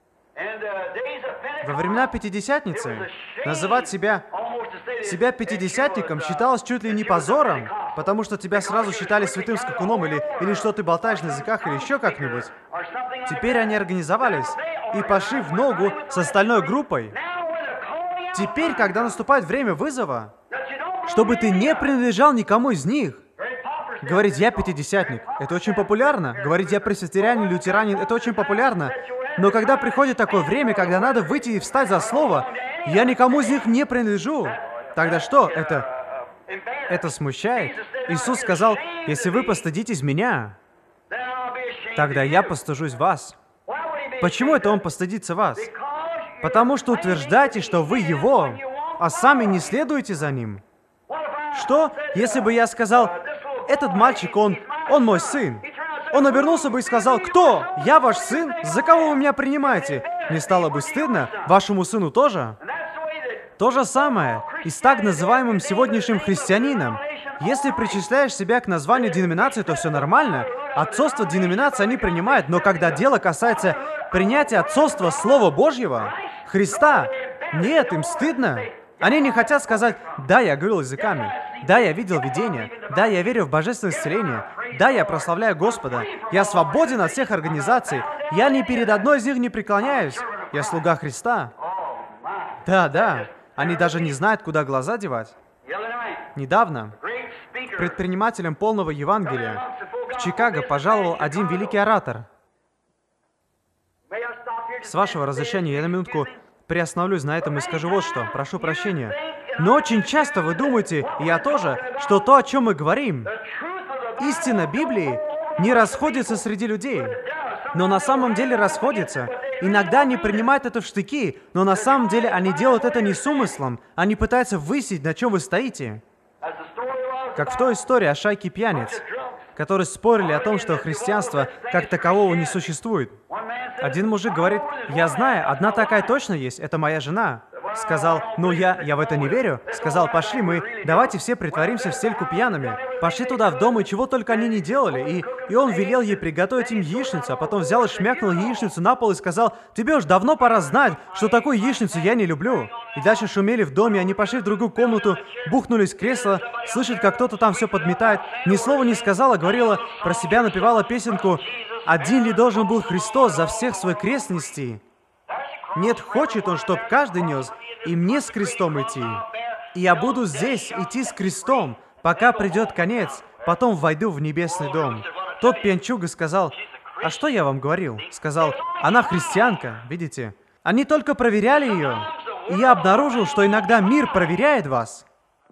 A: Во времена Пятидесятницы называть себя, себя пятидесятником считалось чуть ли не позором, потому что тебя сразу считали святым скакуном или, или что ты болтаешь на языках или еще как-нибудь. Теперь они организовались и пошли в ногу с остальной группой. Теперь, когда наступает время вызова, чтобы ты не принадлежал никому из них, говорить «я пятидесятник» — это очень популярно. Говорить «я пресвитерианин, лютеранин» — это очень популярно. Но когда приходит такое время, когда надо выйти и встать за слово, я никому из них не принадлежу, тогда что? Это, это смущает. Иисус сказал, если вы постыдитесь Меня, тогда я постыжусь вас. Почему это Он постыдится вас? Потому что утверждаете, что вы Его, а сами не следуете за Ним. Что, если бы я сказал, этот мальчик, он, он мой сын? Он обернулся бы и сказал, кто? Я ваш сын? За кого вы меня принимаете? Не стало бы стыдно? Вашему сыну тоже? То же самое и с так называемым сегодняшним христианином. Если причисляешь себя к названию деноминации, то все нормально. Отцовство деноминации они принимают, но когда дело касается принятия отцовства Слова Божьего, Христа, нет, им стыдно. Они не хотят сказать, да, я говорил языками, да, я видел видение, да, я верю в божественное исцеление, да, я прославляю Господа, я свободен от всех организаций, я ни перед одной из них не преклоняюсь. Я слуга Христа. Да, да. Они даже не знают, куда глаза девать. Недавно предпринимателем полного Евангелия в Чикаго пожаловал один великий оратор. С вашего разрешения я на минутку приостановлюсь на этом и скажу вот что. Прошу прощения. Но очень часто вы думаете, и я тоже, что то, о чем мы говорим, истина Библии, не расходится среди людей. Но на самом деле расходится. Иногда они принимают это в штыки, но на самом деле они делают это не с умыслом. Они пытаются выяснить, на чем вы стоите. Как в той истории о шайке пьяниц, которые спорили о том, что христианство как такового не существует. Один мужик говорит: «Я знаю, одна такая точно есть, это моя жена». Сказал: «Ну, я, я в это не верю». Сказал: «Пошли мы, давайте все притворимся в стельку пьяными». Пошли туда в дом, и чего только они не делали. И, и он велел ей приготовить им яичницу, а потом взял и шмякнул яичницу на пол и сказал: «Тебе уж давно пора знать, что такую яичницу я не люблю». И дальше шумели в доме, они пошли в другую комнату, бухнулись в кресло, слышат, как кто-то там все подметает. Ни слова не сказала, говорила, про себя напевала песенку: «Один ли должен был Христос за всех свой крест нести? Нет, хочет Он, чтоб каждый нес, и мне с крестом идти. И я буду здесь идти с крестом, пока придет конец, потом войду в небесный дом». Тот пьянчуга сказал: «А что я вам говорил?» Сказал: «Она христианка, видите? Они только проверяли ее, и я обнаружил, что иногда мир проверяет вас».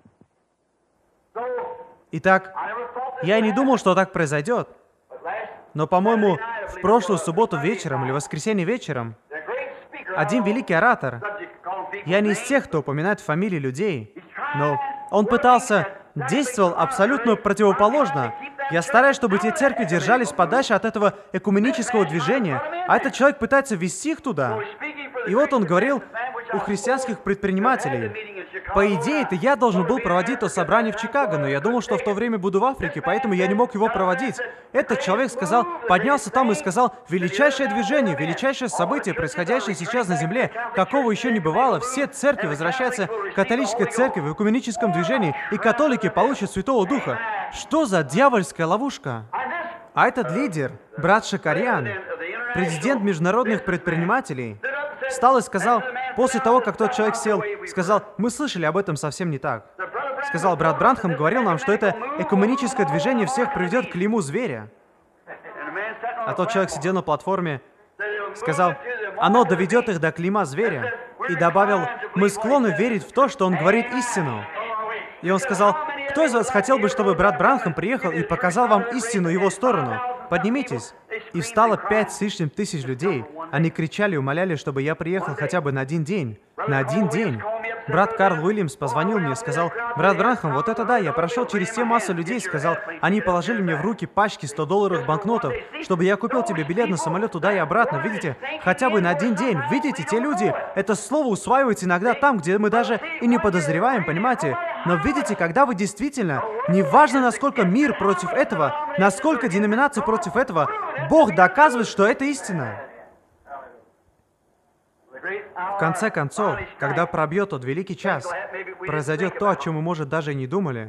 A: Итак, я и не думал, что так произойдет. Но, по-моему, в прошлую субботу вечером или воскресенье вечером один великий оратор, я не из тех, кто упоминает фамилии людей, но он пытался, действовал абсолютно противоположно. Я стараюсь, чтобы те церкви держались подальше от этого экуменического движения, а этот человек пытается ввести их туда. И вот он говорил у христианских предпринимателей: «По идее-то я должен был проводить то собрание в Чикаго, но я думал, что в то время буду в Африке, поэтому я не мог его проводить». Этот человек сказал, поднялся там и сказал: «Величайшее движение, величайшее событие, происходящее сейчас на земле, какого еще не бывало. Все церкви возвращаются к католической церкви в экуменическом движении, и католики получат Святого Духа». Что за дьявольская ловушка? А этот лидер, брат Шакарьян, президент международных предпринимателей, встал и сказал, после того, как тот человек сел, сказал: «Мы слышали об этом совсем не так». Сказал: «Брат Бранхам говорил нам, что это экуменическое движение всех приведет к клейму зверя». А тот человек сидел на платформе, сказал: «Оно доведет их до клейма зверя». И добавил: «Мы склонны верить в то, что он говорит истину». И он сказал: «Кто из вас хотел бы, чтобы брат Бранхам приехал и показал вам истину его сторону? Поднимитесь». И встало пять с лишним тысяч людей. Они кричали и умоляли, чтобы я приехал хотя бы на один день. На один день. Брат Карл Уильямс позвонил мне и сказал: «Брат Бранхам, вот это да, я прошел через те массу людей», сказал, «они положили мне в руки пачки сто долларовых банкнотов, чтобы я купил тебе билет на самолет туда и обратно, видите, хотя бы на один день, видите, те люди, это слово усваивается иногда там, где мы даже и не подозреваем, понимаете, но видите, когда вы действительно, неважно, насколько мир против этого, насколько деноминация против этого, Бог доказывает, что это истина». В конце концов, когда пробьет тот великий час, произойдет то, о чем мы, может, даже и не думали.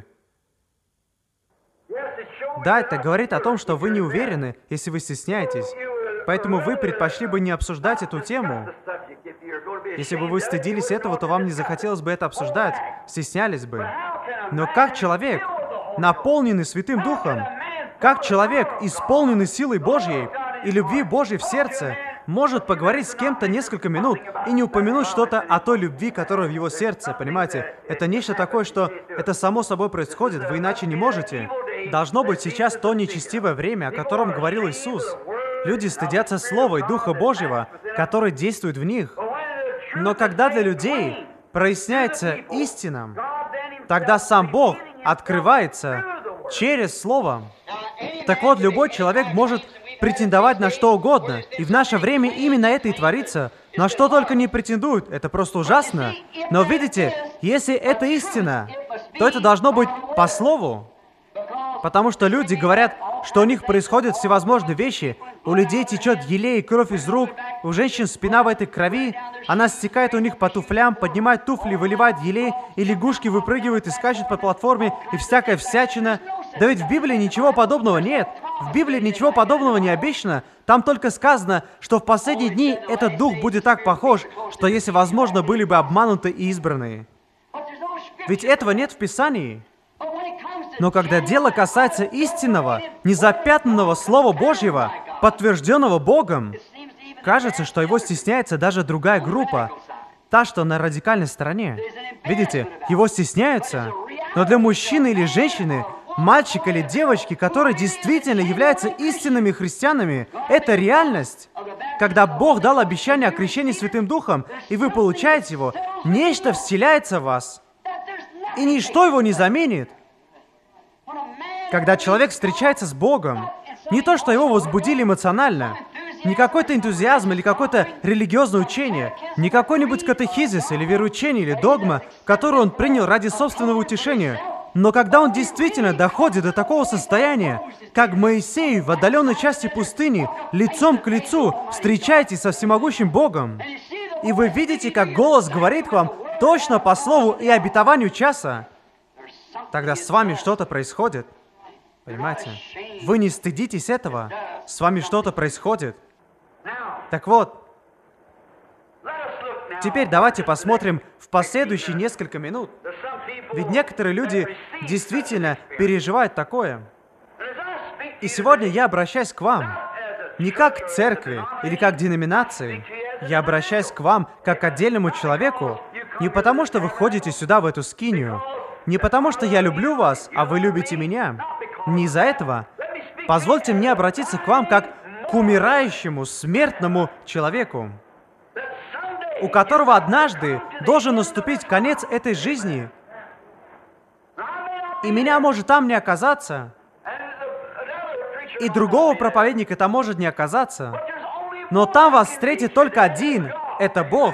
A: Да, это говорит о том, что вы не уверены, если вы стесняетесь. Поэтому вы предпочли бы не обсуждать эту тему. Если бы вы стыдились этого, то вам не захотелось бы это обсуждать, стеснялись бы. Но как человек, наполненный Святым Духом, как человек, исполненный силой Божьей и любви Божьей в сердце, может поговорить с кем-то несколько минут и не упомянуть что-то о той любви, которая в его сердце, понимаете? Это нечто такое, что это само собой происходит, вы иначе не можете. Должно быть сейчас то нечестивое время, о котором говорил Иисус. Люди стыдятся Слова и Духа Божьего, который действует в них. Но когда для людей проясняется истина, тогда сам Бог открывается через Слово. Так вот, любой человек может претендовать на что угодно. И в наше время именно это и творится. На что только не претендуют. Это просто ужасно. Но видите, если это истина, то это должно быть по слову. Потому что люди говорят, что у них происходят всевозможные вещи. У людей течет елей и кровь из рук. У женщин спина в этой крови. Она стекает у них по туфлям, поднимает туфли, выливает елей. И лягушки выпрыгивают и скачут по платформе. И всякая всячина. Да ведь в Библии ничего подобного нет. В Библии ничего подобного не обещано. Там только сказано, что в последние дни этот дух будет так похож, что, если возможно, были бы обмануты и избранные. Ведь этого нет в Писании. Но когда дело касается истинного, незапятнанного Слова Божьего, подтвержденного Богом, кажется, что его стесняется даже другая группа, та, что на радикальной стороне. Видите, его стесняются, но для мужчины или женщины, мальчика или девочки, которые действительно являются истинными христианами, это реальность. Когда Бог дал обещание о крещении Святым Духом, и вы получаете его, нечто вселяется в вас, и ничто его не заменит. Когда человек встречается с Богом, не то, что его возбудили эмоционально, не какой-то энтузиазм или какое-то религиозное учение, не какой-нибудь катехизис или вероучение или догма, которую он принял ради собственного утешения, но когда он действительно доходит до такого состояния, как Моисей в отдаленной части пустыни, лицом к лицу встречаетесь со всемогущим Богом, и вы видите, как голос говорит к вам точно по слову и обетованию часа, тогда с вами что-то происходит. Понимаете? Вы не стыдитесь этого. С вами что-то происходит. Так вот, теперь давайте посмотрим в последующие несколько минут. Ведь некоторые люди действительно переживают такое. И сегодня я обращаюсь к вам не как к церкви или как к деноминации. Я обращаюсь к вам как к отдельному человеку, не потому что вы ходите сюда, в эту скинию, не потому что я люблю вас, а вы любите меня. Не из-за этого. Позвольте мне обратиться к вам как к умирающему, смертному человеку, у которого однажды должен наступить конец этой жизни. И меня может там не оказаться, и другого проповедника там может не оказаться. Но там вас встретит только один — это Бог.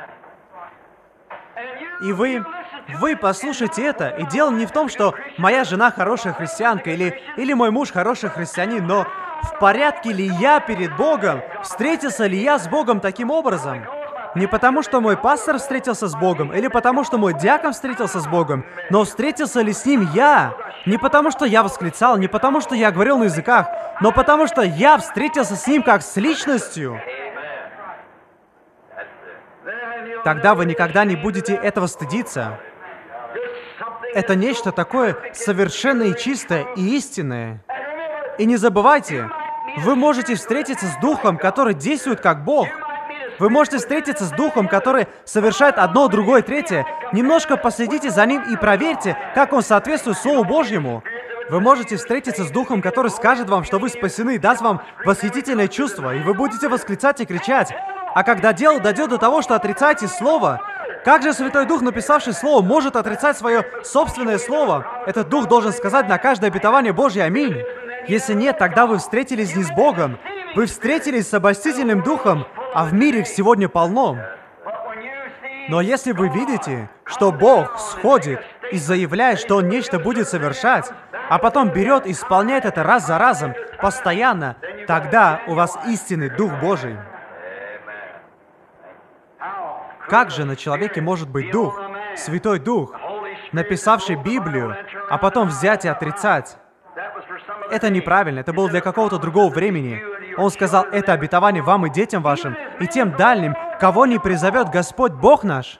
A: И вы... Вы послушайте это, и дело не в том, что моя жена хорошая христианка или, или мой муж хороший христианин, но в порядке ли я перед Богом? Встретился ли я с Богом таким образом? Не потому, что мой пастор встретился с Богом, или потому, что мой диакон встретился с Богом, но встретился ли с Ним я? Не потому, что я восклицал, не потому, что я говорил на языках, но потому, что я встретился с Ним как с личностью. Тогда вы никогда не будете этого стыдиться. Это нечто такое совершенное и чистое, и истинное. И не забывайте, вы можете встретиться с Духом, который действует как Бог. Вы можете встретиться с Духом, который совершает одно, другое, третье. Немножко последите за Ним и проверьте, как Он соответствует Слову Божьему. Вы можете встретиться с Духом, который скажет вам, что вы спасены, и даст вам восхитительное чувство, и вы будете восклицать и кричать. А когда дело дойдет до того, что отрицаете Слово, как же Святой Дух, написавший Слово, может отрицать свое собственное Слово? Этот Дух должен сказать на каждое обетование Божье «Аминь». Если нет, тогда вы встретились не с Богом, вы встретились с обольстительным Духом, а в мире их сегодня полно. Но если вы видите, что Бог сходит и заявляет, что Он нечто будет совершать, а потом берет и исполняет это раз за разом, постоянно, тогда у вас истинный Дух Божий. Как же на человеке может быть Дух, Святой Дух, написавший Библию, а потом взять и отрицать? Это неправильно, это было для какого-то другого времени. Он сказал, это обетование вам и детям вашим, и тем дальним, кого не призовет Господь Бог наш.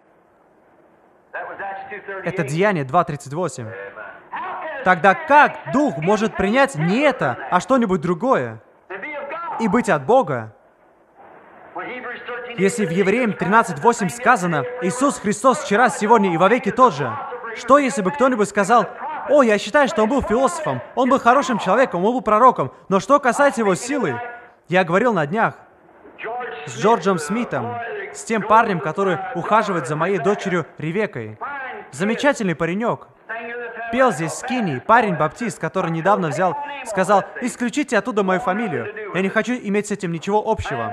A: Это Деяние два тридцать восемь. Тогда как Дух может принять не это, а что-нибудь другое? И быть от Бога? Если в Евреям тринадцать восемь сказано, Иисус Христос вчера, сегодня и вовеки тот же, что если бы кто-нибудь сказал, «О, я считаю, что он был философом, он был хорошим человеком, он был пророком, но что касается его силы?» Я говорил на днях с Джорджем Смитом, с тем парнем, который ухаживает за моей дочерью Ревекой. Замечательный паренек. Пел здесь в скинии, парень-баптист, который недавно взял, сказал, «Исключите оттуда мою фамилию, я не хочу иметь с этим ничего общего».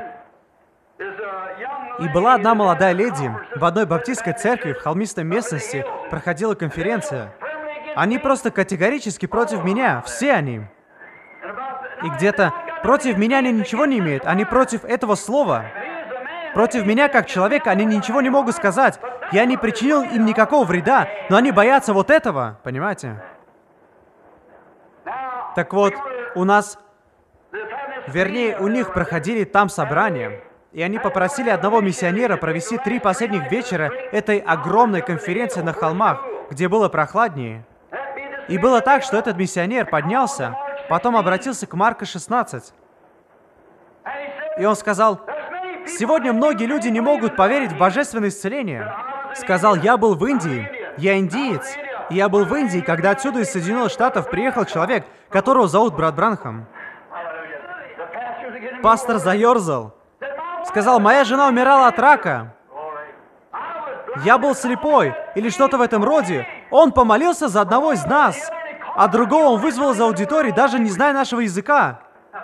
A: И была одна молодая леди в одной баптистской церкви в холмистой местности, проходила конференция. Они просто категорически против меня, все они. И где-то против меня они ничего не имеют, они против этого слова. Против меня как человека они ничего не могут сказать. Я не причинил им никакого вреда, но они боятся вот этого, понимаете? Так вот, у нас, вернее, у них проходили там собрания, и они попросили одного миссионера провести три последних вечера этой огромной конференции на холмах, где было прохладнее. И было так, что этот миссионер поднялся, потом обратился к Марка шестнадцать. И он сказал: «Сегодня многие люди не могут поверить в божественное исцеление». Сказал: «Я был в Индии, я индиец, и я был в Индии, когда отсюда из Соединенных Штатов приехал человек, которого зовут брат Бранхам». Пастор заерзал. Сказал: «Моя жена умирала от рака. Я был слепой» или что-то в этом роде. Он помолился за одного из нас, а другого он вызвал из аудитории, даже не зная нашего языка.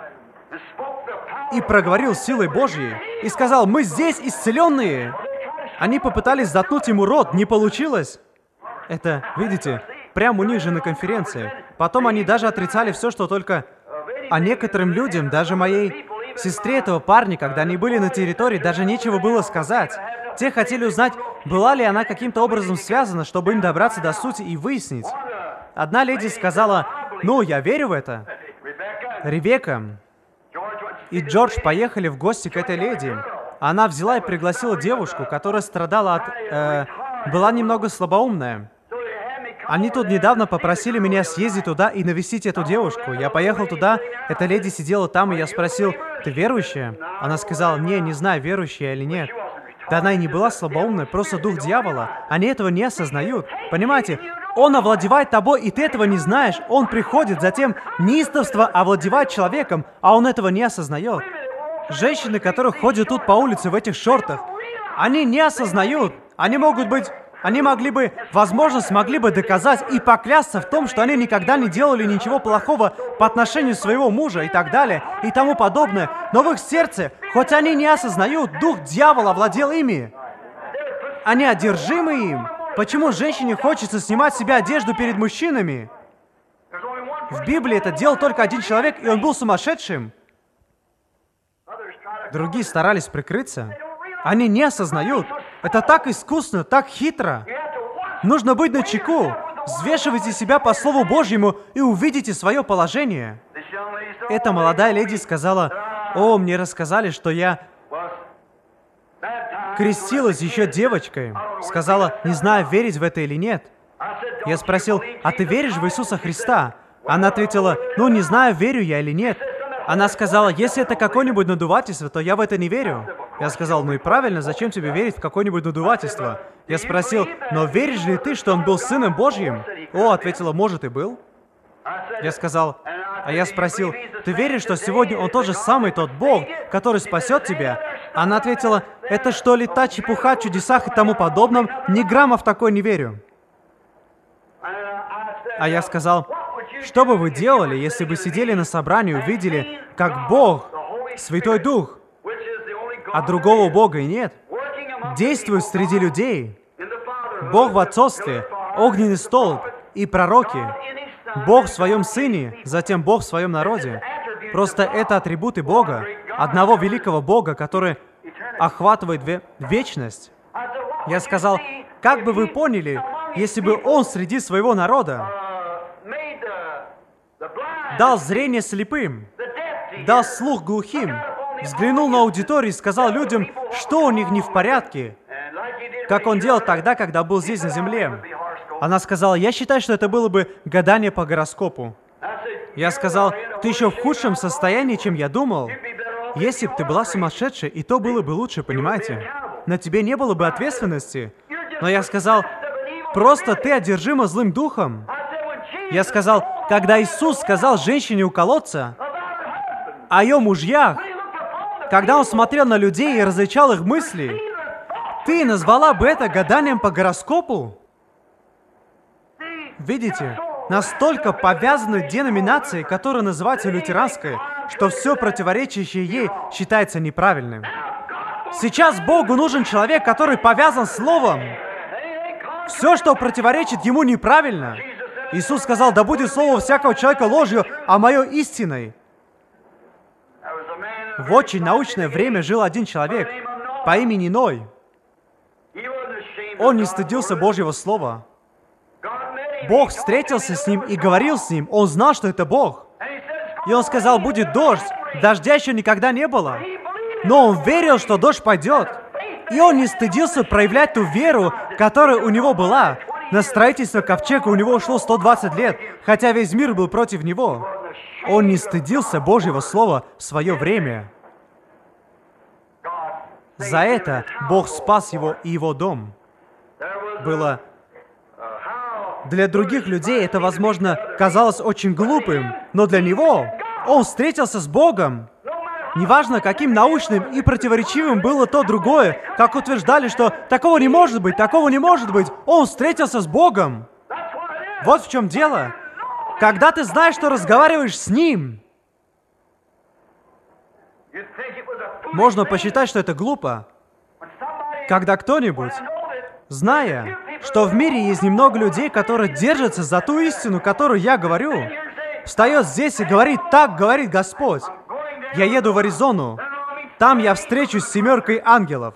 A: И проговорил силой Божьей. И сказал: «Мы здесь исцеленные». Они попытались заткнуть ему рот, не получилось. Это, видите, прямо у них же на конференции. Потом они даже отрицали все, что только... А некоторым людям, даже моей сестре этого парня, когда они были на территории, даже нечего было сказать. Те хотели узнать, была ли она каким-то образом связана, чтобы им добраться до сути и выяснить. Одна леди сказала: «Ну, я верю в это». Ребекка и Джордж поехали в гости к этой леди. Она взяла и пригласила девушку, которая страдала от... Э, была немного слабоумная. Они тут недавно попросили меня съездить туда и навестить эту девушку. Я поехал туда, эта леди сидела там, и я спросил: «Ты верующая?» Она сказала: «Не, не знаю, верующая или нет». Да она и не была слабоумной, просто дух дьявола. Они этого не осознают. Понимаете? Он овладевает тобой, и ты этого не знаешь. Он приходит, затем неистовство овладевает человеком, а он этого не осознает. Женщины, которые ходят тут по улице в этих шортах, они не осознают. Они могут быть... Они могли бы, возможно, смогли бы доказать и поклясться в том, что они никогда не делали ничего плохого по отношению своего мужа и так далее, и тому подобное. Но в их сердце, хоть они не осознают, дух дьявола овладел ими. Они одержимы им. Почему женщине хочется снимать с себя одежду перед мужчинами? В Библии это делал только один человек, и он был сумасшедшим. Другие старались прикрыться. Они не осознают. Это так искусно, так хитро. Нужно быть начеку. Взвешивайте себя по Слову Божьему и увидите свое положение. Эта молодая леди сказала: «О, мне рассказали, что я крестилась еще девочкой». Сказала: «Не знаю, верить в это или нет». Я спросил: «А ты веришь в Иисуса Христа?» Она ответила: «Ну, не знаю, верю я или нет». Она сказала: «Если это какое-нибудь надувательство, то я в это не верю». Я сказал: «Ну и правильно, зачем тебе верить в какое-нибудь надувательство?» Я спросил: «Но веришь ли ты, что он был Сыном Божьим?» «О», ответила, «может и был». Я сказал, а я спросил: «Ты веришь, что сегодня он тот же самый тот Бог, который спасет тебя?» Она ответила: «Это что ли та чепуха, чудесах и тому подобном? Ни грамма в такое не верю». А я сказал: «Что бы вы делали, если бы сидели на собрании и увидели, как Бог, Святой Дух, а другого Бога и нет, действует среди людей? Бог в отцовстве, огненный столб и пророки, Бог в своем Сыне, затем Бог в своем народе. Просто это атрибуты Бога, одного великого Бога, который охватывает ве- вечность». Я сказал: «Как бы вы поняли, если бы Он среди своего народа дал зрение слепым, дал слух глухим, взглянул на аудиторию и сказал людям, что у них не в порядке, как Он делал тогда, когда был здесь на земле?» Она сказала: «Я считаю, что это было бы гадание по гороскопу». Я сказал: «Ты еще в худшем состоянии, чем я думал. Если бы ты была сумасшедшей, и то было бы лучше, понимаете? На тебе не было бы ответственности». Но я сказал: «Просто ты одержима злым духом». Я сказал: когда Иисус сказал женщине у колодца о ее мужьях, когда Он смотрел на людей и различал их мысли, ты назвала бы это гаданием по гороскопу? Видите, настолько повязаны деноминацией, которая называется лютеранской, что все противоречащее ей считается неправильным. Сейчас Богу нужен человек, который повязан Словом. Все, что противоречит Ему, неправильно. Иисус сказал: «Да будет слово всякого человека ложью, а мое истиной». В очень научное время жил один человек по имени Ной. Он не стыдился Божьего Слова. Бог встретился с ним и говорил с ним. Он знал, что это Бог. И он сказал, будет дождь. Дождя еще никогда не было. Но он верил, что дождь пойдет. И он не стыдился проявлять ту веру, которая у него была. На строительство ковчега у него ушло сто двадцать лет, хотя весь мир был против него. Он не стыдился Божьего Слова в свое время. За это Бог спас его и его дом. Было... Для других людей это, возможно, казалось очень глупым, но для него он встретился с Богом. Неважно, каким научным и противоречивым было то другое, как утверждали, что такого не может быть, такого не может быть, он встретился с Богом. Вот в чем дело. Когда ты знаешь, что разговариваешь с Ним, можно посчитать, что это глупо. Когда кто-нибудь, зная, что в мире есть немного людей, которые держатся за ту истину, которую я говорю, встает здесь и говорит, так говорит Господь. Я еду в Аризону, там я встречусь с семеркой ангелов.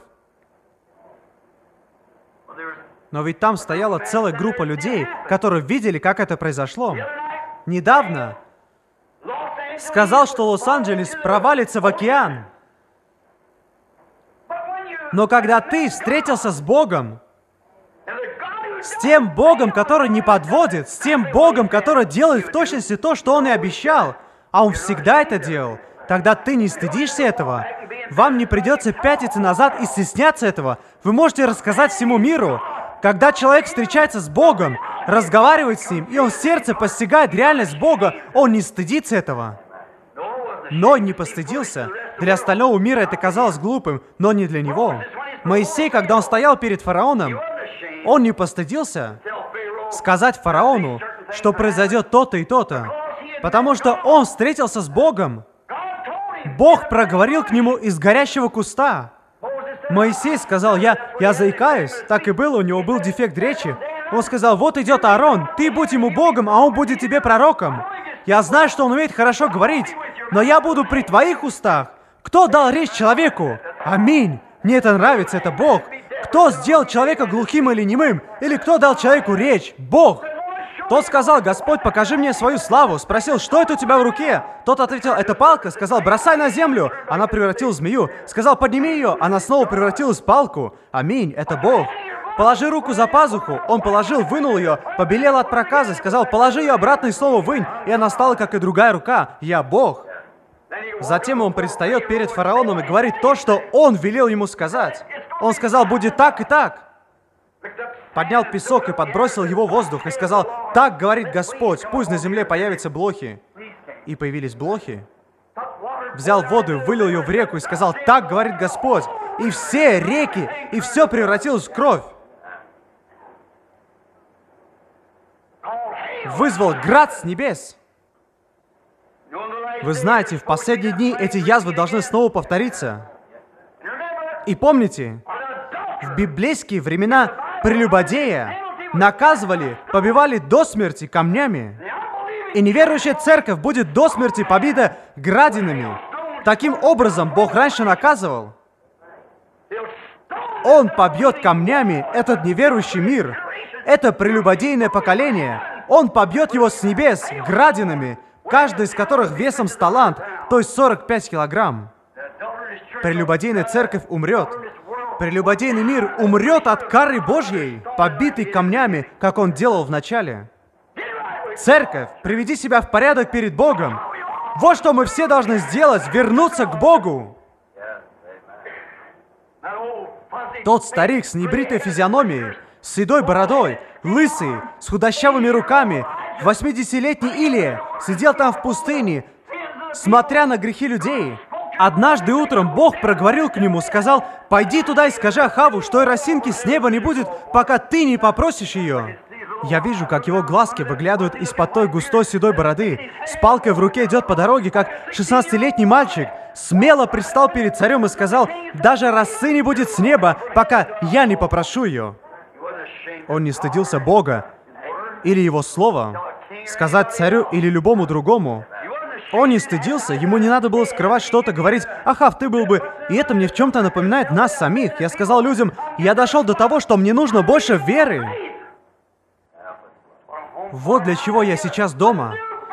A: Но ведь там стояла целая группа людей, которые видели, как это произошло. Недавно сказал, что Лос-Анджелес провалится в океан. Но когда ты встретился с Богом, с тем Богом, который не подводит, с тем Богом, который делает в точности то, что Он и обещал, а Он всегда это делал, тогда ты не стыдишься этого. Вам не придется пятиться назад и стесняться этого. Вы можете рассказать всему миру. Когда человек встречается с Богом, разговаривает с Ним, и он в сердце постигает реальность Бога, он не стыдится этого. Ной не постыдился. Для остального мира это казалось глупым, но не для него. Моисей, когда он стоял перед фараоном, он не постыдился сказать фараону, что произойдет то-то и то-то, потому что он встретился с Богом. Бог проговорил к нему из горящего куста. Моисей сказал, я, я заикаюсь. Так и было, у него был дефект речи. Он сказал, вот идет Аарон, ты будь ему Богом, а он будет тебе пророком. Я знаю, что он умеет хорошо говорить, но я буду при твоих устах. Кто дал речь человеку? Аминь. Мне это нравится, это Бог. Кто сделал человека глухим или немым? Или кто дал человеку речь? Бог. Тот сказал, Господь, покажи мне свою славу. Спросил, что это у тебя в руке? Тот ответил, это палка. Сказал, бросай на землю. Она превратилась в змею. Сказал, подними ее. Она снова превратилась в палку. Аминь, это Бог. Положи руку за пазуху. Он положил, вынул ее, побелел от проказа. Сказал, положи ее обратно и снова вынь. И она стала, как и другая рука. Я Бог. Затем он предстает перед фараоном и говорит то, что он велел ему сказать. Он сказал, будет так и так. Поднял песок и подбросил его в воздух и сказал, так говорит Господь, пусть на земле появятся блохи. И появились блохи. Взял воду и вылил ее в реку и сказал, так говорит Господь. И все реки, и все превратилось в кровь. Вызвал град с небес. Вы знаете, в последние дни эти язвы должны снова повториться. И помните, в библейские времена прелюбодея наказывали, побивали до смерти камнями. И неверующая церковь будет до смерти побита градинами. Таким образом, Бог раньше наказывал. Он побьет камнями этот неверующий мир, это прелюбодейное поколение. Он побьет его с небес градинами, каждый из которых весом с талант, то есть сорок пять килограмм. Прелюбодейная церковь умрет. Прелюбодейный мир умрет от кары Божьей, побитый камнями, как он делал в начале. Церковь, приведи себя в порядок перед Богом. Вот что мы все должны сделать, вернуться к Богу. Тот старик с небритой физиономией, с седой бородой, лысый, с худощавыми руками, восьмидесятилетний Илия, сидел там в пустыне, смотря на грехи людей. Однажды утром Бог проговорил к нему, сказал, «Пойди туда и скажи Ахаву, что и росинки с неба не будет, пока ты не попросишь ее». Я вижу, как его глазки выглядывают из-под той густой седой бороды. С палкой в руке идет по дороге, как шестнадцатилетний мальчик. Смело предстал перед царем и сказал, «Даже росы не будет с неба, пока я не попрошу ее». Он не стыдился Бога или Его Слова, сказать царю или любому другому. Он не стыдился, ему не надо было скрывать что-то, говорить, «Ахав, ты был бы...» И это мне в чем-то напоминает нас самих. Я сказал людям, я дошел до того, что мне нужно больше веры. Вот для чего я сейчас дома.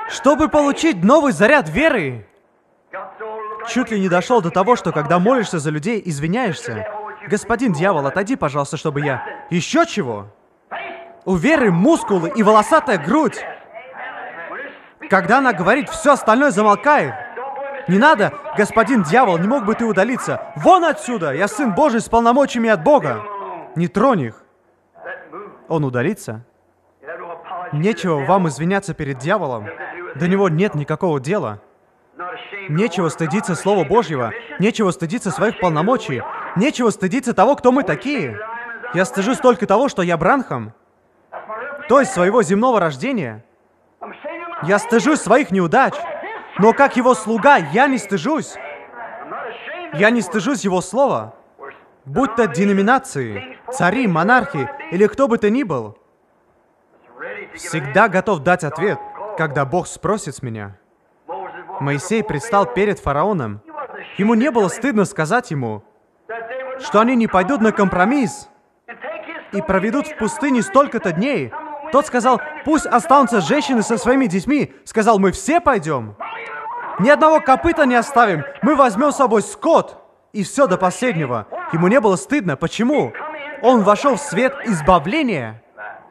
A: чтобы получить новый заряд веры. Чуть ли не дошел до того, что когда молишься за людей, извиняешься. Господин дьявол, отойди, пожалуйста, чтобы я... Еще чего? У веры мускулы и волосатая грудь. Когда она говорит, все остальное замолкает. Не надо, господин дьявол, не мог бы ты удалиться? Вон отсюда! Я сын Божий с полномочиями от Бога. Не тронь их. Он удалится. Нечего вам извиняться перед дьяволом. До него нет никакого дела. Нечего стыдиться Слова Божьего. Нечего стыдиться своих полномочий. Нечего стыдиться того, кто мы такие. Я стыжусь только того, что я Бранхам. То есть своего земного рождения. Я стыжусь своих неудач. Но как его слуга, я не стыжусь. Я не стыжусь его слова. Будь то деноминации, цари, монархи или кто бы то ни был. Всегда готов дать ответ, когда Бог спросит с меня. Моисей предстал перед фараоном. Ему не было стыдно сказать ему, что они не пойдут на компромисс и проведут в пустыне столько-то дней. Тот сказал, пусть останутся женщины со своими детьми. Сказал, мы все пойдем. Ни одного копыта не оставим. Мы возьмем с собой скот. И все до последнего. Ему не было стыдно. Почему? Он вошел в свет избавления.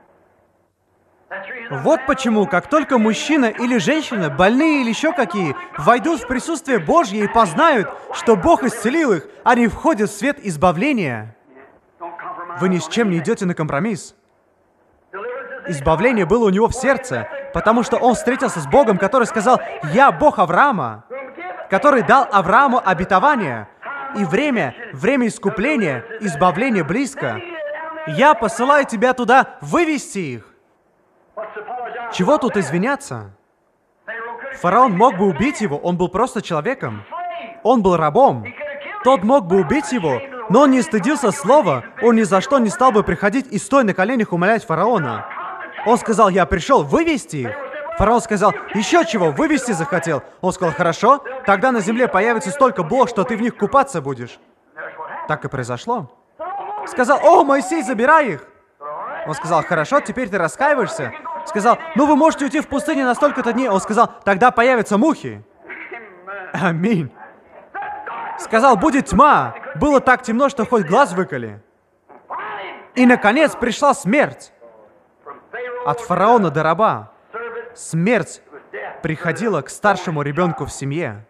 A: Вот почему, как только мужчина или женщина, больные или еще какие, войдут в присутствие Божье и познают, что Бог исцелил их, они входят в свет избавления. Вы ни с чем не идете на компромисс. Избавление было у него в сердце, потому что он встретился с Богом, который сказал, «Я Бог Авраама», который дал Аврааму обетование. И время, время искупления, избавления близко. Я посылаю тебя туда вывести их. Чего тут извиняться? Фараон мог бы убить его, он был просто человеком. Он был рабом. Тот мог бы убить его, но он не стыдился слова, он ни за что не стал бы приходить и стоя на коленях умолять фараона. Он сказал, я пришел вывести их. Фараон сказал, еще чего, вывести захотел. Он сказал, хорошо, тогда на земле появится столько блох, что ты в них купаться будешь. Так и произошло. Сказал, о, Моисей, забирай их. Он сказал, хорошо, теперь ты раскаиваешься. Сказал, ну вы можете уйти в пустыню на столько-то дней. Он сказал, тогда появятся мухи. Аминь. Сказал, будет тьма. Было так темно, что хоть глаз выколи. И, наконец, пришла смерть. От фараона до раба. Смерть приходила к старшему ребенку в семье.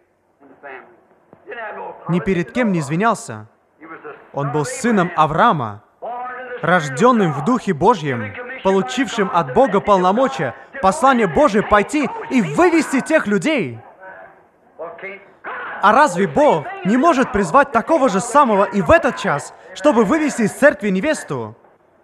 A: Ни перед кем не извинялся. Он был сыном Авраама, рожденным в Духе Божьем, получившим от Бога полномочия, послание Божие пойти и вывести тех людей. А разве Бог не может призвать такого же самого и в этот час, чтобы вывести из церкви невесту?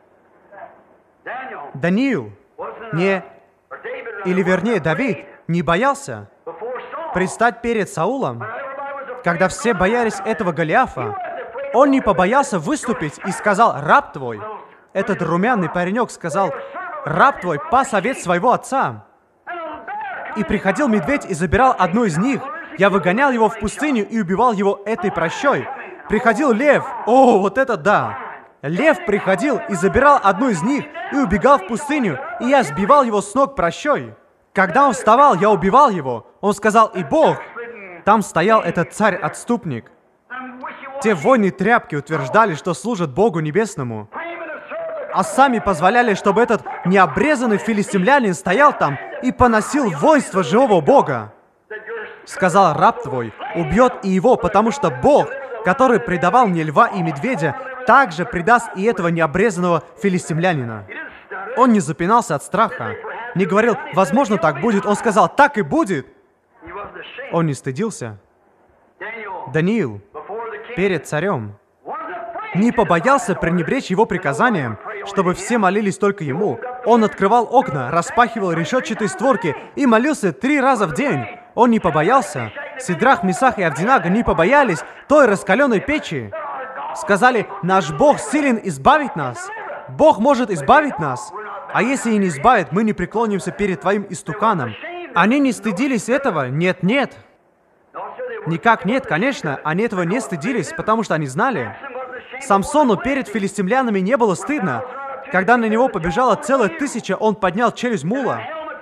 A: Даниил, не, или вернее Давид, не боялся предстать перед Саулом, когда все боялись этого Голиафа. Он не побоялся выступить и сказал, раб твой, этот румяный паренек сказал, раб твой пас овец своего отца. И приходил медведь и забирал одну из них. Я выгонял его в пустыню и убивал его этой прощой. Приходил лев. О, вот это да! Лев приходил и забирал одну из них и убегал в пустыню, и я сбивал его с ног прощой. Когда он вставал, я убивал его. Он сказал, и Бог. Там стоял этот царь-отступник. Те воины-тряпки утверждали, что служат Богу Небесному, а сами позволяли, чтобы этот необрезанный филистимлянин стоял там и поносил воинство живого Бога. Сказал, раб твой убьет и его, потому что Бог, который предавал мне льва и медведя, также предаст и этого необрезанного филистимлянина. Он не запинался от страха, не говорил, возможно, так будет. Он сказал, так и будет. Он не стыдился. Даниил перед царем не побоялся пренебречь его приказанием, чтобы все молились только ему. Он открывал окна, распахивал решетчатые створки и молился три раза в день. Он не побоялся. Сидрах, Месах и Авдинага не побоялись той раскаленной печи. Сказали, наш Бог силен избавить нас. Бог может избавить нас. А если и не избавит, мы не преклонимся перед твоим истуканом. Они не стыдились этого? Нет, нет. Никак нет, конечно, они этого не стыдились, потому что они знали. Самсону перед филистимлянами не было стыдно. Когда на него побежала целая тысяча, он поднял челюсть мула.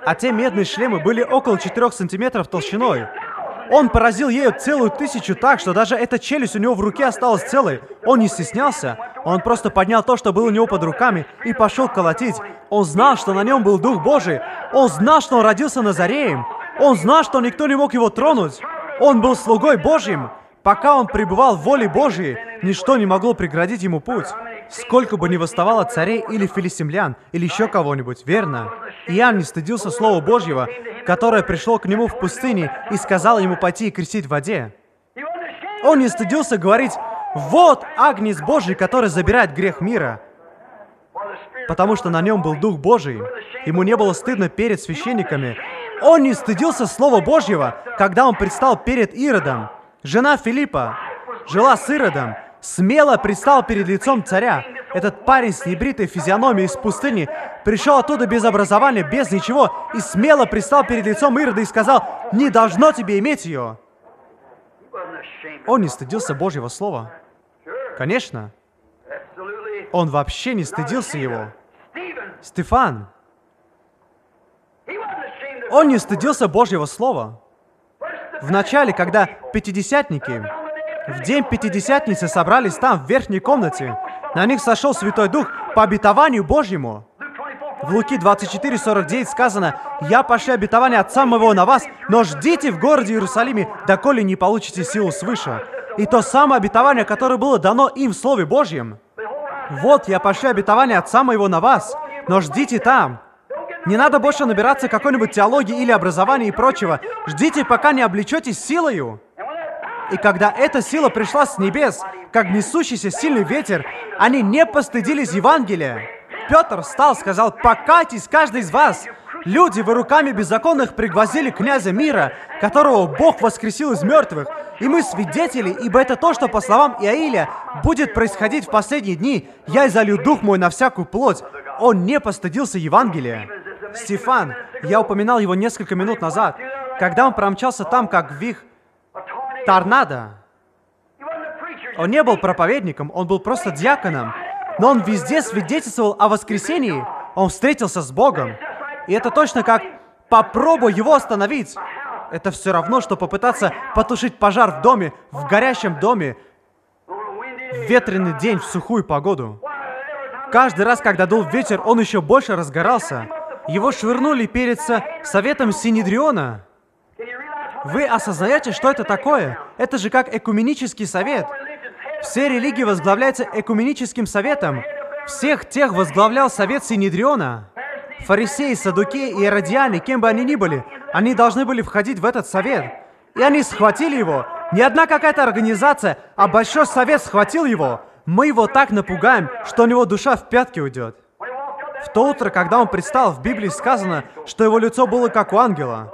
A: а те медные шлемы были около четырёх сантиметров толщиной. Он поразил ею целую тысячу так, что даже эта челюсть у него в руке осталась целой. Он не стеснялся. Он просто поднял то, что было у него под руками, и пошел колотить. Он знал, что на нем был Дух Божий. Он знал, что он родился Назареем. Он знал, что никто не мог его тронуть. Он был слугой Божьим. Пока он пребывал в воле Божьей, ничто не могло преградить ему путь. Сколько бы ни восставало царей или филистимлян, или еще кого-нибудь, верно? Иоанн не стыдился Слова Божьего, которое пришло к нему в пустыне и сказало ему пойти и крестить в воде. Он не стыдился говорить: «Вот Агнец Божий, который забирает грех мира», потому что на нем был Дух Божий. Ему не было стыдно перед священниками. Он не стыдился Слова Божьего, когда он предстал перед Иродом. Жена Филиппа жила с Иродом, смело предстал перед лицом царя. Этот парень с небритой физиономией из пустыни пришел оттуда без образования, без ничего, и смело предстал перед лицом Ирода и сказал: «Не должно тебе иметь ее». Он не стыдился Божьего Слова. Конечно. Он вообще не стыдился его. Стефан. Он не стыдился Божьего Слова. Вначале, когда пятидесятники в день Пятидесятницы собрались там, в верхней комнате, на них сошел Святой Дух по обетованию Божьему. В Луки двадцать четыре сорок девять сказано: «Я пошлю обетование Отца моего на вас, но ждите в городе Иерусалиме, доколе не получите силу свыше». И то самое обетование, которое было дано им в Слове Божьем. «Вот, я пошлю обетование Отца моего на вас, но ждите там». Не надо больше набираться какой-нибудь теологии или образования и прочего. Ждите, пока не облечетесь силою. И когда эта сила пришла с небес, как несущийся сильный ветер, они не постыдились Евангелия. Петр встал, сказал: «Покайтесь, каждый из вас! Люди, вы руками беззаконных пригвоздили князя мира, которого Бог воскресил из мертвых. И мы свидетели, ибо это то, что, по словам Иаиля, будет происходить в последние дни. Я изолью дух мой на всякую плоть». Он не постыдился Евангелия. Стефан, я упоминал его несколько минут назад, когда он промчался там, как вих торнадо. Он не был проповедником, он был просто диаконом, но он везде свидетельствовал о воскресении. Он встретился с Богом. И это точно как «попробуй его остановить». Это все равно, что попытаться потушить пожар в доме, в горящем доме, в ветреный день, в сухую погоду. Каждый раз, когда дул ветер, он еще больше разгорался. Его швырнули перед советом Синедриона. Вы осознаете, что это такое? Это же как экуменический совет. Все религии возглавляются экуменическим советом. Всех тех возглавлял совет Синедриона. Фарисеи, саддукеи и иродиане, кем бы они ни были, они должны были входить в этот совет. И они схватили его. Не одна какая-то организация, а большой совет схватил его. Мы его так напугаем, что у него душа в пятки уйдет. В то утро, когда он предстал, в Библии сказано, что его лицо было как у ангела.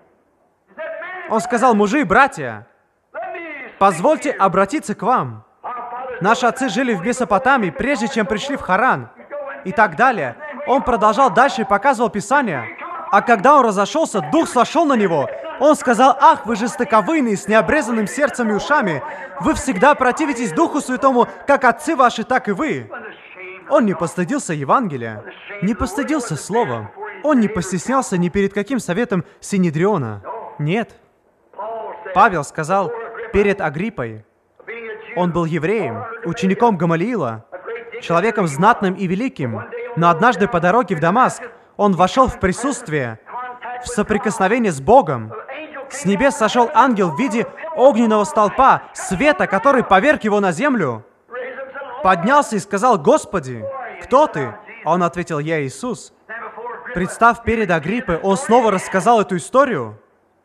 A: Он сказал: «Мужи и братья, позвольте обратиться к вам. Наши отцы жили в Месопотамии, прежде чем пришли в Харан». И так далее. Он продолжал дальше и показывал Писание. А когда он разошелся, Дух сошел на него. Он сказал: «Ах, вы жестоковыйные, с необрезанным сердцем и ушами! Вы всегда противитесь Духу Святому, как отцы ваши, так и вы». Он не постыдился Евангелия, не постыдился Слова. Он не постеснялся ни перед каким советом Синедриона. Нет. Павел сказал перед Агриппой. Он был евреем, учеником Гамалиила, человеком знатным и великим. Но однажды по дороге в Дамаск он вошел в присутствие, в соприкосновение с Богом. С небес сошел ангел в виде огненного столпа, света, который поверг его на землю. Поднялся и сказал: «Господи, кто ты?» А он ответил: «Я Иисус». Представ перед Агриппой, он снова рассказал эту историю.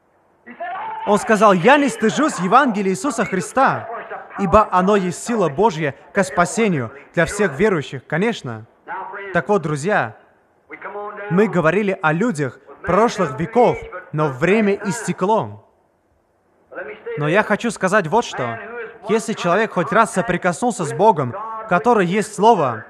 A: Он сказал: «Я не стыжусь Евангелия Иисуса Христа, ибо оно есть сила Божья ко спасению для всех верующих». Конечно. Так вот, друзья, мы говорили о людях прошлых веков, но время истекло. Но я хочу сказать вот что. Если человек хоть раз соприкоснулся с Богом, который есть Слово,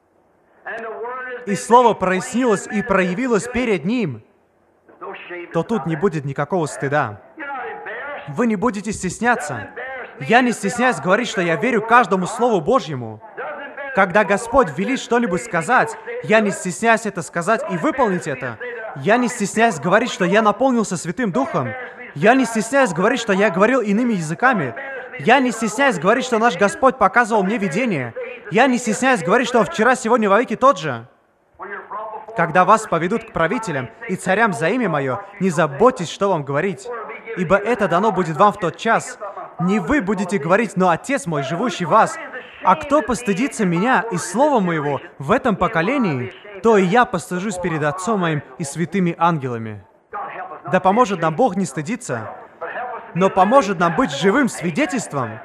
A: и Слово прояснилось и проявилось перед Ним, то тут не будет никакого стыда. Вы не будете стесняться. Я не стесняюсь говорить, что я верю каждому Слову Божьему. Когда Господь велит что-нибудь сказать, я не стесняюсь это сказать и выполнить это. Я не стесняюсь говорить, что я наполнился Святым Духом. Я не стесняюсь говорить, что я говорил иными языками. Я не стесняюсь говорить, что наш Господь показывал мне видение. Я не стесняюсь говорить, что Он вчера, сегодня, вовеки тот же. Когда вас поведут к правителям и царям за имя Мое, не заботьтесь, что вам говорить, ибо это дано будет вам в тот час. Не вы будете говорить, но Отец мой, живущий в вас. А кто постыдится Меня и Слова Моего в этом поколении, то и я постыжусь перед Отцом Моим и святыми ангелами. Да поможет нам Бог не стыдиться, но поможет нам быть живым свидетельством.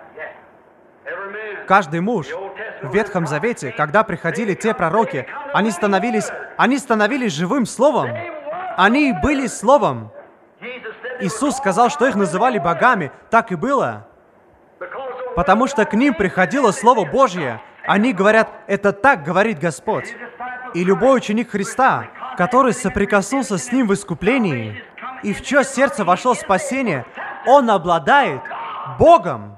A: Каждый муж в Ветхом Завете, когда приходили те пророки, они становились, они становились живым словом. Они были словом. Иисус сказал, что их называли богами. Так и было. Потому что к ним приходило Слово Божье. Они говорят, это так говорит Господь. И любой ученик Христа, который соприкоснулся с Ним в искуплении, и в чье сердце вошло спасение, он обладает Богом.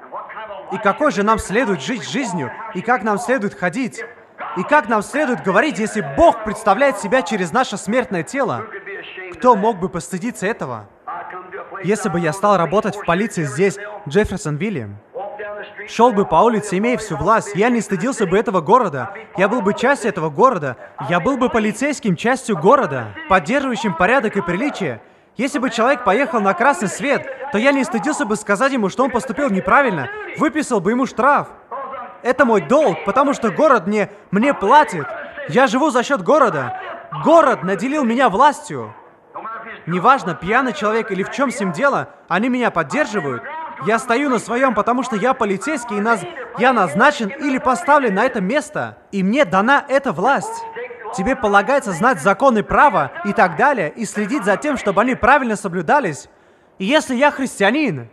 A: И какой же нам следует жить жизнью, и как нам следует ходить, и как нам следует говорить, если Бог представляет себя через наше смертное тело? Кто мог бы постыдиться этого? Если бы я стал работать в полиции здесь, в Джефферсонвилле, шел бы по улице, имея всю власть, я не стыдился бы этого города, я был бы частью этого города, я был бы полицейским частью города, поддерживающим порядок и приличие. Если бы человек поехал на красный свет, то я не стыдился бы сказать ему, что он поступил неправильно, выписал бы ему штраф. Это мой долг, потому что город мне, мне платит. Я живу за счет города. Город наделил меня властью. Неважно, пьяный человек или в чем с ним дело, они меня поддерживают. Я стою на своем, потому что я полицейский, и наз... я назначен или поставлен на это место, и мне дана эта власть. Тебе полагается знать законы права и так далее, и следить за тем, чтобы они правильно соблюдались. И если я христианин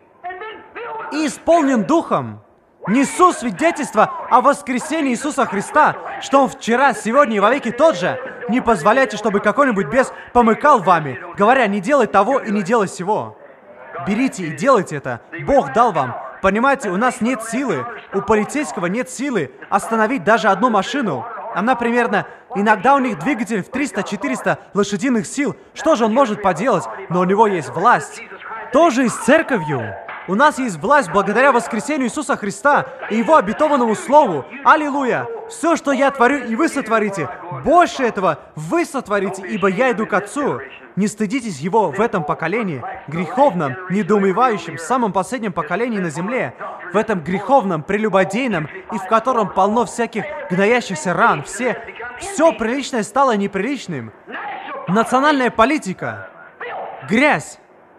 A: и исполнен Духом, несу свидетельство о воскресении Иисуса Христа, что Он вчера, сегодня и вовеки тот же, не позволяйте, чтобы какой-нибудь бес помыкал вами, говоря, не делай того и не делай сего. Берите и делайте это. Бог дал вам. Понимаете, у нас нет силы, у полицейского нет силы остановить даже одну машину. Она примерно... Иногда у них двигатель в триста-четыреста лошадиных сил. Что же он может поделать? Но у него есть власть. Тоже и с церковью. У нас есть власть благодаря воскресению Иисуса Христа и Его обетованному Слову. Аллилуйя! Все, что я творю, и вы сотворите. Больше этого вы сотворите, ибо я иду к Отцу. Не стыдитесь Его в этом поколении, греховном, недоумевающем, самом последнем поколении на земле, в этом греховном, прелюбодейном, и в котором полно всяких гноящихся ран. Все, все приличное стало неприличным. Национальная политика, грязь,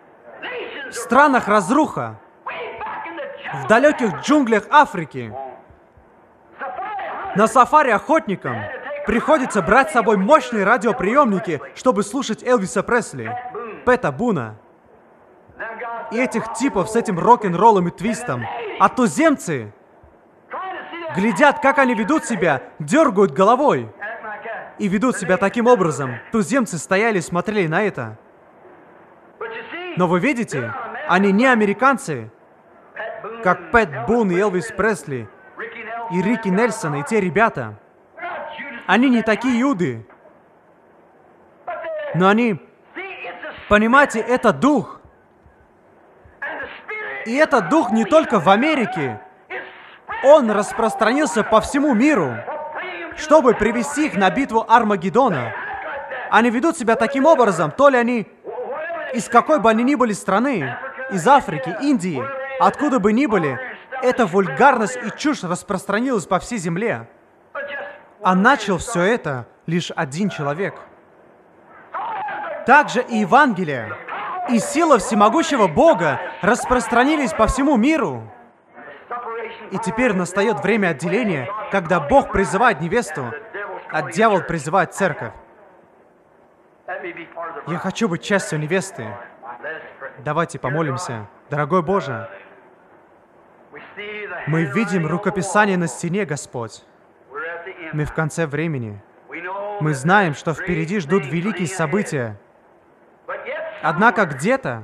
A: в странах разруха, в далеких джунглях Африки. На сафари охотникам приходится брать с собой мощные радиоприемники, чтобы слушать Элвиса Пресли, Пэта Буна и этих типов с этим рок-н-роллом и твистом. А туземцы глядят, как они ведут себя, дергают головой и ведут себя таким образом. Туземцы стояли и смотрели на это. Но вы видите, они не американцы, как Пэт Бун и Элвис Пресли, и Рики Нельсон, и те ребята. Они не такие иуды. Но они, понимаете, это дух. И этот дух не только в Америке. Он распространился по всему миру, чтобы привести их на битву Армагеддона. Они ведут себя таким образом, то ли они из какой бы они ни были страны, из Африки, Индии, откуда бы ни были, эта вульгарность и чушь распространилась по всей земле. А начал все это лишь один человек. Также и Евангелие, и сила всемогущего Бога распространились по всему миру. И теперь настает время отделения, когда Бог призывает невесту, а дьявол призывает церковь. Я хочу быть частью невесты. Давайте помолимся. Дорогой Боже, мы видим рукописание на стене, Господь. Мы в конце времени. Мы знаем, что впереди ждут великие события. Однако где-то,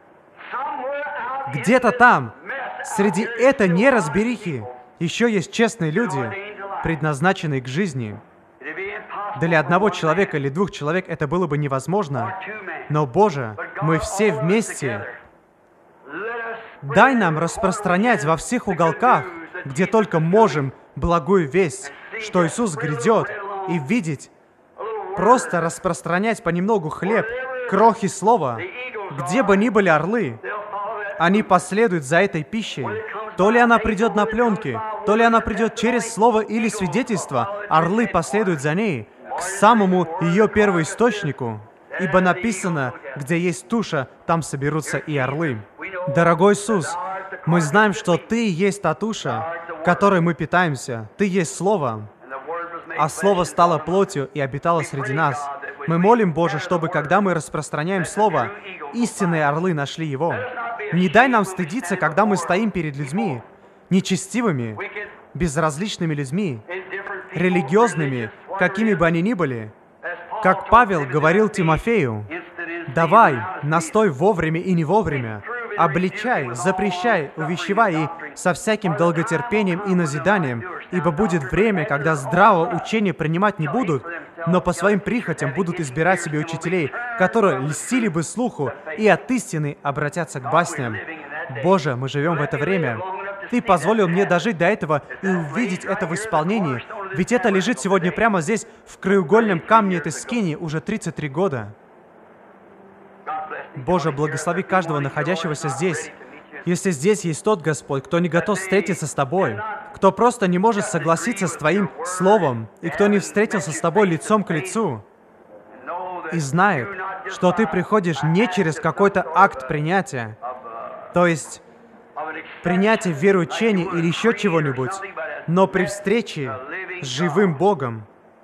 A: где-то там, среди этой неразберихи, еще есть честные люди, предназначенные к жизни. Для одного человека или двух человек это было бы невозможно. Но, Боже, мы все вместе. Дай нам распространять во всех уголках, где только можем, благую весть, что Иисус грядет, и видеть, просто распространять понемногу хлеб, крохи слова, где бы ни были орлы, они последуют за этой пищей. То ли она придет на пленке, то ли она придет через слово или свидетельство, орлы последуют за ней, к самому ее первоисточнику. Ибо написано, где есть туша, там соберутся и орлы. Дорогой Иисус, мы знаем, что Ты есть та туша, которой мы питаемся. Ты есть Слово, а Слово стало плотью и обитало среди нас. Мы молим, Боже, чтобы, когда мы распространяем Слово, истинные орлы нашли его. Не дай нам стыдиться, когда мы стоим перед людьми, нечестивыми, безразличными людьми, религиозными, какими бы они ни были. Как Павел говорил Тимофею, «Давай, настой вовремя и не вовремя, обличай, запрещай, увещевай и со всяким долготерпением и назиданием, ибо будет время, когда здравого учения принимать не будут, но по своим прихотям будут избирать себе учителей, которые льстили бы слуху и от истины обратятся к басням». Боже, мы живем в это время. Ты позволил мне дожить до этого и увидеть это в исполнении, ведь это лежит сегодня прямо здесь, в краеугольном камне этой скинии, уже тридцать три года. Боже, благослови каждого находящегося здесь. Если здесь есть тот Господь, кто не готов встретиться с Тобой, кто просто не может согласиться с Твоим Словом, и кто не встретился с Тобой лицом к лицу, и знает, что Ты приходишь не через какой-то акт принятия, то есть принятие вероучения или еще чего-нибудь, но при встрече с живым Богом.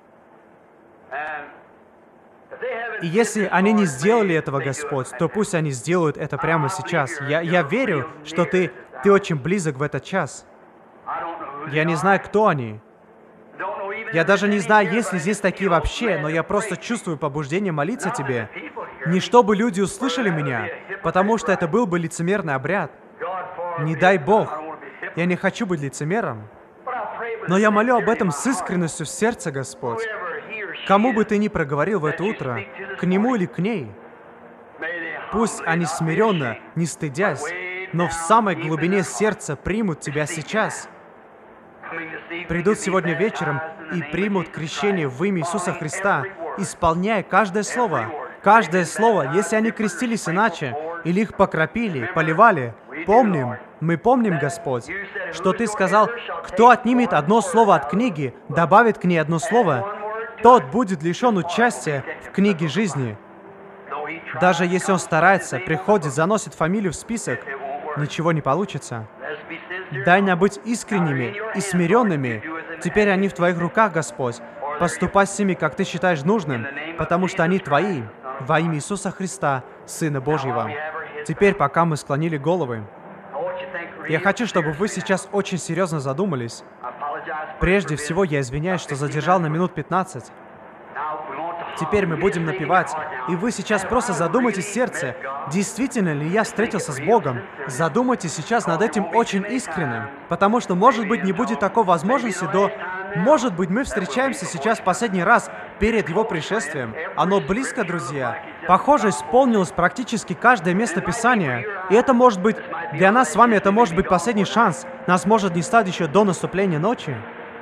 A: И если они не сделали этого, Господь, то пусть они сделают это прямо сейчас. Я, я верю, что ты, ты очень близок в этот час. Я не знаю, кто они. Я даже не знаю, есть ли здесь такие вообще, но я просто чувствую побуждение молиться Тебе. Не чтобы люди услышали меня, потому что это был бы лицемерный обряд. Не дай Бог. Я не хочу быть лицемером. Но я молю об этом с искренностью в сердце, Господь. Кому бы Ты ни проговорил в это утро, к нему или к ней, пусть они смиренно, не стыдясь, но в самой глубине сердца примут Тебя сейчас. Придут сегодня вечером и примут крещение в имя Иисуса Христа, исполняя каждое слово. Каждое слово, если они крестились иначе, или их покропили, поливали, помним, мы помним, Господь, что Ты сказал, кто отнимет одно слово от книги, добавит к ней одно слово, тот будет лишен участия в книге жизни. Даже если он старается, приходит, заносит фамилию в список, ничего не получится. Дай нам быть искренними и смиренными. Теперь они в Твоих руках, Господь. Поступай с ними, как Ты считаешь нужным, потому что они Твои, во имя Иисуса Христа, Сына Божьего. Теперь, пока мы склонили головы, я хочу, чтобы вы сейчас очень серьезно задумались. Прежде всего, я извиняюсь, что задержал на минут пятнадцать. Теперь мы будем напевать, и вы сейчас просто задумайтесь в сердце, действительно ли я встретился с Богом. Задумайтесь сейчас над этим очень искренне, потому что, может быть, не будет такой возможности до... Может быть, мы встречаемся сейчас в последний раз перед Его пришествием. Оно близко, друзья. Похоже, исполнилось практически каждое место Писания. И это может быть... Для нас с вами это может быть последний шанс. Нас может не стать еще до наступления ночи.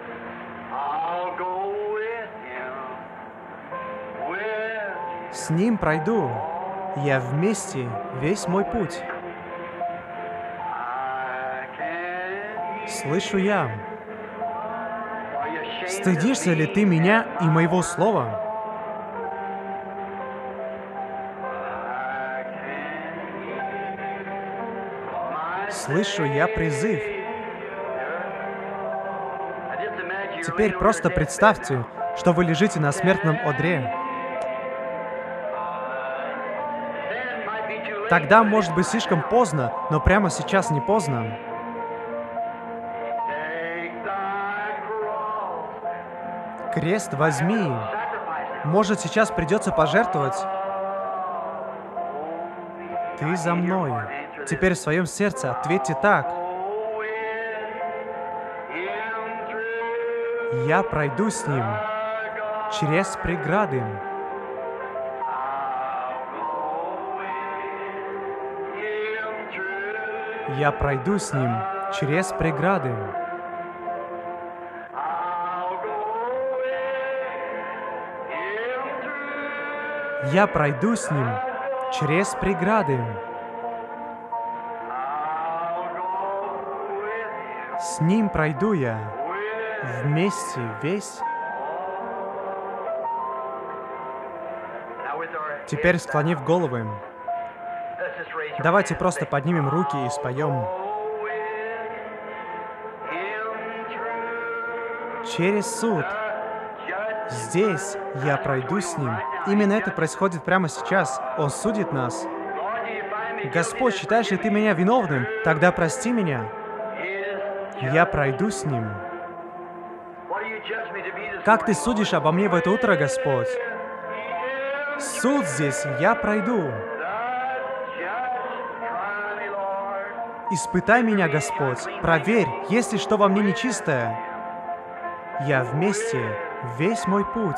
A: С Ним пройду. Я вместе весь мой путь. Слышу я. Стыдишься ли ты меня и моего слова? Слышу я призыв. Теперь просто представьте, что вы лежите на смертном одре. Тогда может быть слишком поздно, но прямо сейчас не поздно. Крест возьми. Может, сейчас придется пожертвовать? Ты за мной. Теперь в своем сердце ответьте так. Я пройду с Ним. через преграды. Я пройду с Ним через преграды. Я пройду с Ним через преграды. С Ним пройду я вместе весь. Теперь, склонив головы, давайте просто поднимем руки и споем. Через суд. Здесь я пройду с Ним. Именно это происходит прямо сейчас. Он судит нас. Господь, считаешь ли Ты меня виновным? Тогда прости меня. Я пройду с Ним. Как Ты судишь обо мне в это утро, Господь? Суд здесь я пройду. Испытай меня, Господь. Проверь, есть ли что во мне нечистое. Я вместе весь мой путь.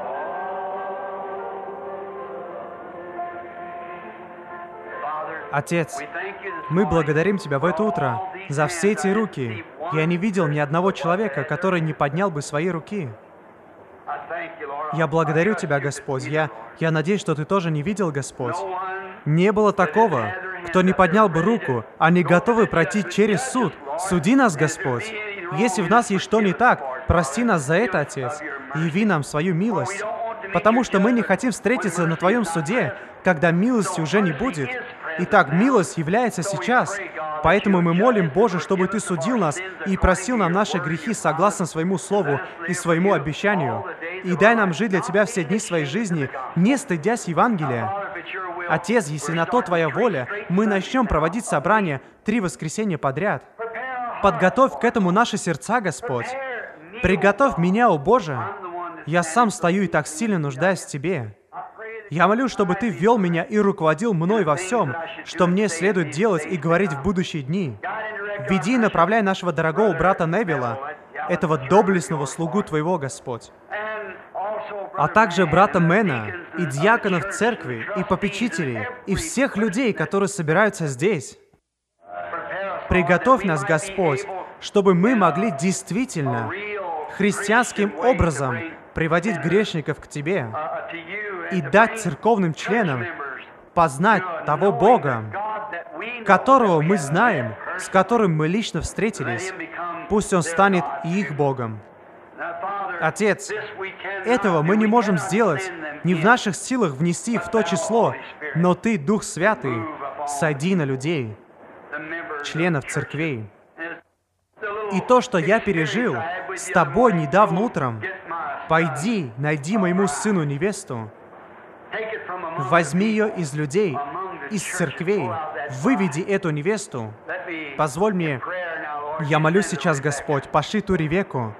A: Отец, мы благодарим Тебя в это утро за все эти руки. Я не видел ни одного человека, который не поднял бы свои руки. Я благодарю Тебя, Господь. Я, я надеюсь, что Ты тоже не видел, Господь. Не было такого, кто не поднял бы руку. Они готовы пройти через суд. Суди нас, Господь. Если в нас есть что не так, прости нас за это, Отец. И яви нам свою милость. Потому что мы не хотим встретиться на Твоем суде, когда милости уже не будет. Итак, милость является сейчас. Поэтому мы молим, Боже, чтобы Ты судил нас и простил нам наши грехи согласно Своему Слову и Своему обещанию. И дай нам жить для Тебя все дни своей жизни, не стыдясь Евангелия. Отец, если на то Твоя воля, мы начнем проводить собрания три воскресенья подряд. Подготовь к этому наши сердца, Господь. Приготовь меня, о Боже. Я сам стою и так сильно нуждаюсь в Тебе. Я молю, чтобы Ты ввел меня и руководил мной во всем, что мне следует делать и говорить в будущие дни. Веди и направляй нашего дорогого брата Невилла, этого доблестного слугу Твоего, Господь, а также брата Мэна, и диаконов церкви, и попечителей, и всех людей, которые собираются здесь. Приготовь нас, Господь, чтобы мы могли действительно, христианским образом, приводить грешников к Тебе и дать церковным членам познать того Бога, которого мы знаем, с которым мы лично встретились. Пусть Он станет и их Богом. Отец, этого мы не можем сделать, не в наших силах внести их в то число, но Ты, Дух Святый, сойди на людей, членов церквей. И то, что я пережил с Тобой недавно утром, пойди, найди моему сыну невесту, возьми ее из людей, из церквей, выведи эту невесту. Позволь мне, я молюсь сейчас, Господь, пошли ту Ревекку.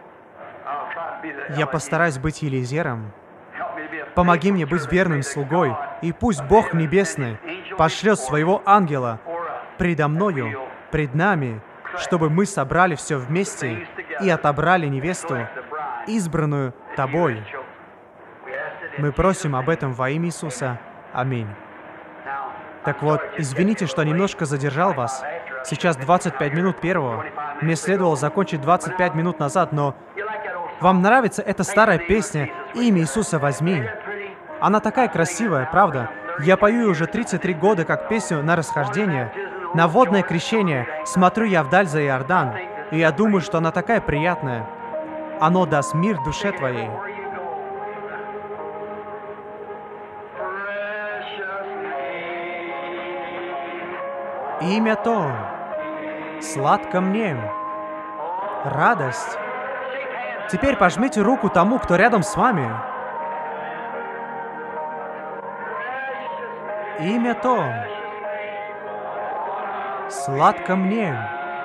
A: Я постараюсь быть Елизером. Помоги мне быть верным слугой, и пусть Бог Небесный пошлет своего ангела предо мною, пред нами, чтобы мы собрали все вместе и отобрали невесту, избранную Тобой. Мы просим об этом во имя Иисуса. Аминь. Так вот, извините, что немножко задержал вас. Сейчас двадцать пять минут первого. Мне следовало закончить двадцать пять минут назад, но вам нравится эта старая песня «Имя Иисуса возьми»? Она такая красивая, правда? Я пою ее уже тридцать три года как песню на расхождение. На водное крещение «Смотрю я вдаль за Иордан», и я думаю, что она такая приятная. Оно даст мир душе твоей. Имя то, сладко мне, радость. Теперь пожмите руку тому, кто рядом с вами. Имя то, сладко мне,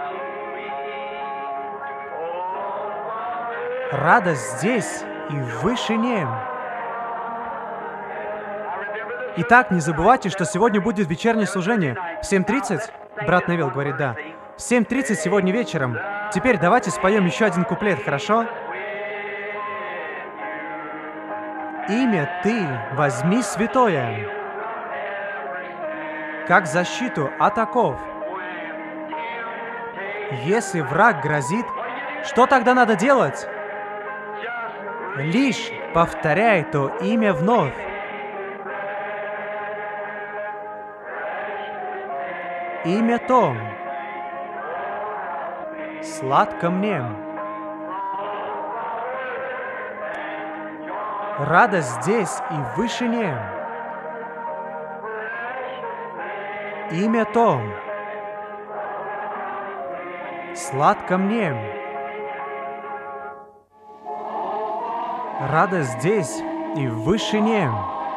A: радость здесь и в вышине. Итак, не забывайте, что сегодня будет вечернее служение. В семь тридцать? Брат Невилл говорит, да. В семь тридцать сегодня вечером. Теперь давайте споем еще один куплет, хорошо? Имя Ты возьми святое, как защиту от оков. Если враг грозит, что тогда надо делать? Лишь повторяй то имя вновь. Имя то сладко мне. Радость здесь и в вышине. Имя то сладко мне. Радость здесь и в вышине.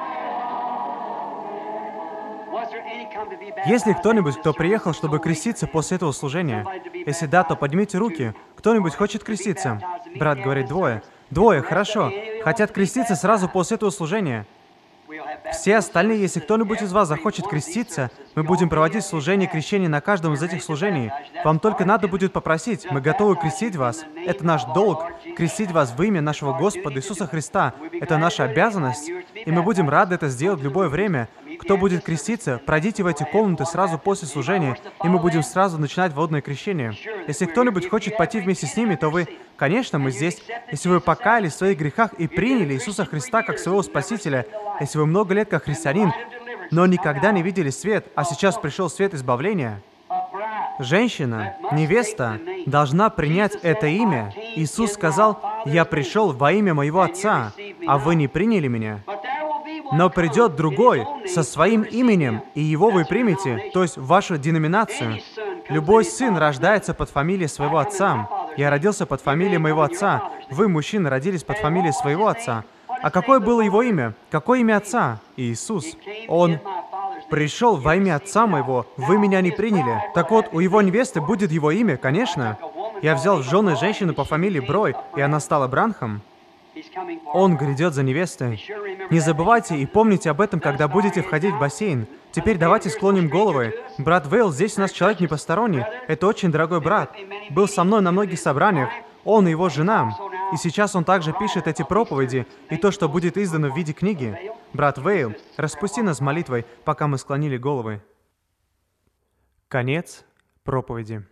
A: Есть ли кто-нибудь, кто приехал, чтобы креститься после этого служения? Если да, то поднимите руки. Кто-нибудь хочет креститься? Брат говорит, двое. Двое, хорошо. Хотят креститься сразу после этого служения. Все остальные, если кто-нибудь из вас захочет креститься, мы будем проводить служение крещения на каждом из этих служений. Вам только надо будет попросить. Мы готовы крестить вас. Это наш долг — крестить вас во имя нашего Господа Иисуса Христа. Это наша обязанность, и мы будем рады это сделать в любое время. Кто будет креститься, пройдите в эти комнаты сразу после служения, и мы будем сразу начинать водное крещение. Если кто-нибудь хочет пойти вместе с ними, то вы, конечно, мы здесь. Если вы покаялись в своих грехах и приняли Иисуса Христа как своего Спасителя, если вы много лет как христианин, но никогда не видели свет, а сейчас пришел свет избавления, женщина, невеста, должна принять это имя. Иисус сказал, «Я пришел во имя моего Отца, а вы не приняли меня». Но придет другой со своим именем, и его вы примете, то есть вашу деноминацию. Любой сын рождается под фамилией своего отца. Я родился под фамилией моего отца. Вы, мужчины, родились под фамилией своего отца. А какое было его имя? Какое имя отца? Иисус. Он пришел во имя отца моего, вы меня не приняли. Так вот, у его невесты будет его имя, конечно. Я взял в жены женщину по фамилии Брой, и она стала Бранхам. Он грядет за невестой. Не забывайте и помните об этом, когда будете входить в бассейн. Теперь давайте склоним головы. Брат Вейл, здесь у нас человек не посторонний. Это очень дорогой брат. Был со мной на многих собраниях. Он и его жена. И сейчас он также пишет эти проповеди и то, что будет издано в виде книги. Брат Вейл, распусти нас молитвой, пока мы склонили головы. Конец проповеди.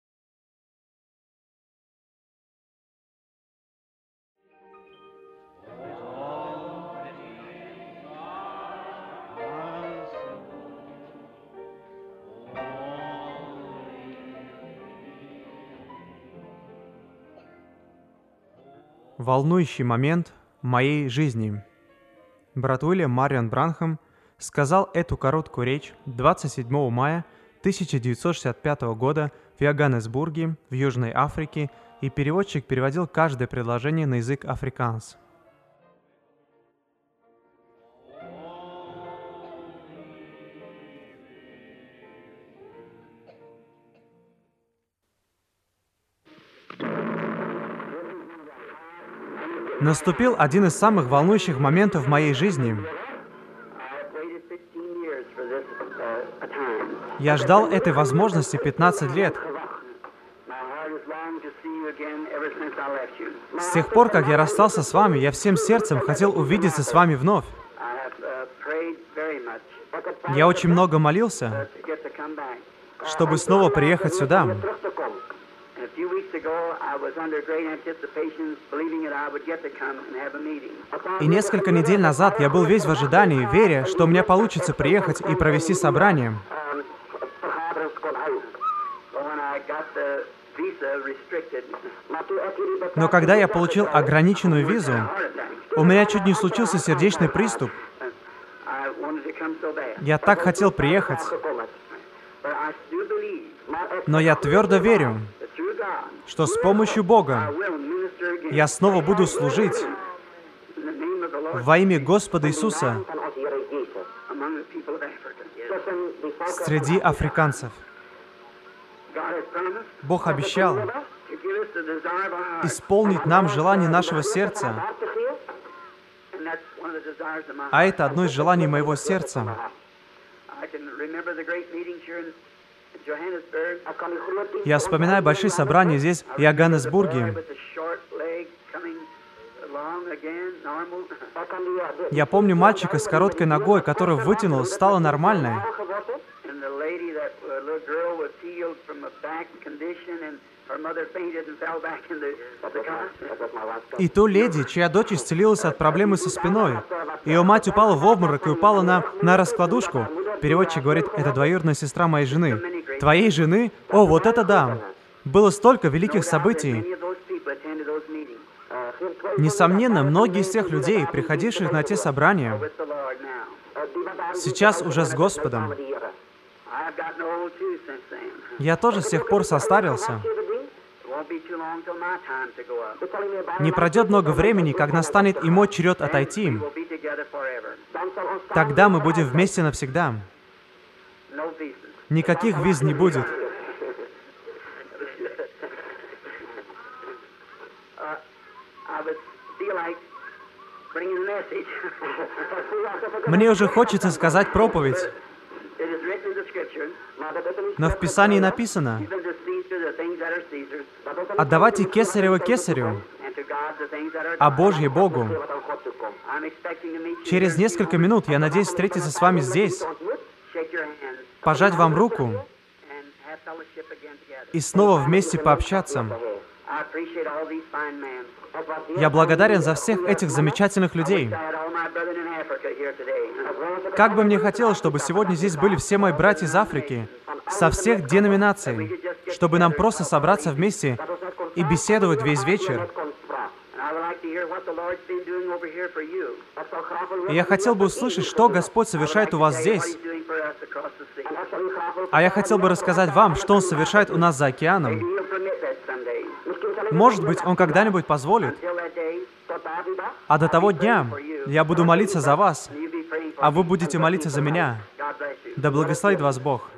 A: Волнующий момент моей жизни. Брат Уильям Марион Бранхам сказал эту короткую речь двадцать седьмого мая тысяча девятьсот шестьдесят пятого года в Йоганнесбурге, в Южной Африке, и переводчик переводил каждое предложение на язык африкаанс. Наступил один из самых волнующих моментов в моей жизни. Я ждал этой возможности пятнадцать лет. С тех пор, как я расстался с вами, я всем сердцем хотел увидеться с вами вновь. Я очень много молился, чтобы снова приехать сюда. И несколько недель назад я был весь в ожидании, веря, что у меня получится приехать и провести собрание. Но когда я получил ограниченную визу, у меня чуть не случился сердечный приступ. Я так хотел приехать. Но я твердо верю, что с помощью Бога я снова буду служить во имя Господа Иисуса среди африканцев. Бог обещал исполнить нам желание нашего сердца. А это одно из желаний моего сердца. Я вспоминаю большие собрания здесь, в Йоганнесбурге. Я помню мальчика с короткой ногой, который вытянул, стало нормальной. И ту леди, чья дочь исцелилась от проблемы со спиной. Ее мать упала в обморок и упала на, на раскладушку. Переводчик говорит, это двоюродная сестра моей жены. Твоей жены? О, вот это да! Было столько великих событий. Несомненно, многие из тех людей, приходивших на те собрания, сейчас уже с Господом. Я тоже с тех пор состарился. Не пройдет много времени, как настанет и мой черед отойти. Тогда мы будем вместе навсегда. Никаких виз не будет. Мне уже хочется сказать проповедь. Но в Писании написано, отдавайте Кесарево Кесарю, а Божье Богу. Через несколько минут я надеюсь встретиться с вами здесь, пожать вам руку и снова вместе пообщаться. Я благодарен за всех этих замечательных людей. Как бы мне хотелось, чтобы сегодня здесь были все мои братья из Африки, со всех деноминаций, чтобы нам просто собраться вместе и беседовать весь вечер. И я хотел бы услышать, что Господь совершает у вас здесь. А я хотел бы рассказать вам, что Он совершает у нас за океаном. Может быть, Он когда-нибудь позволит. А до того дня я буду молиться за вас, а вы будете молиться за меня. Да благословит вас Бог.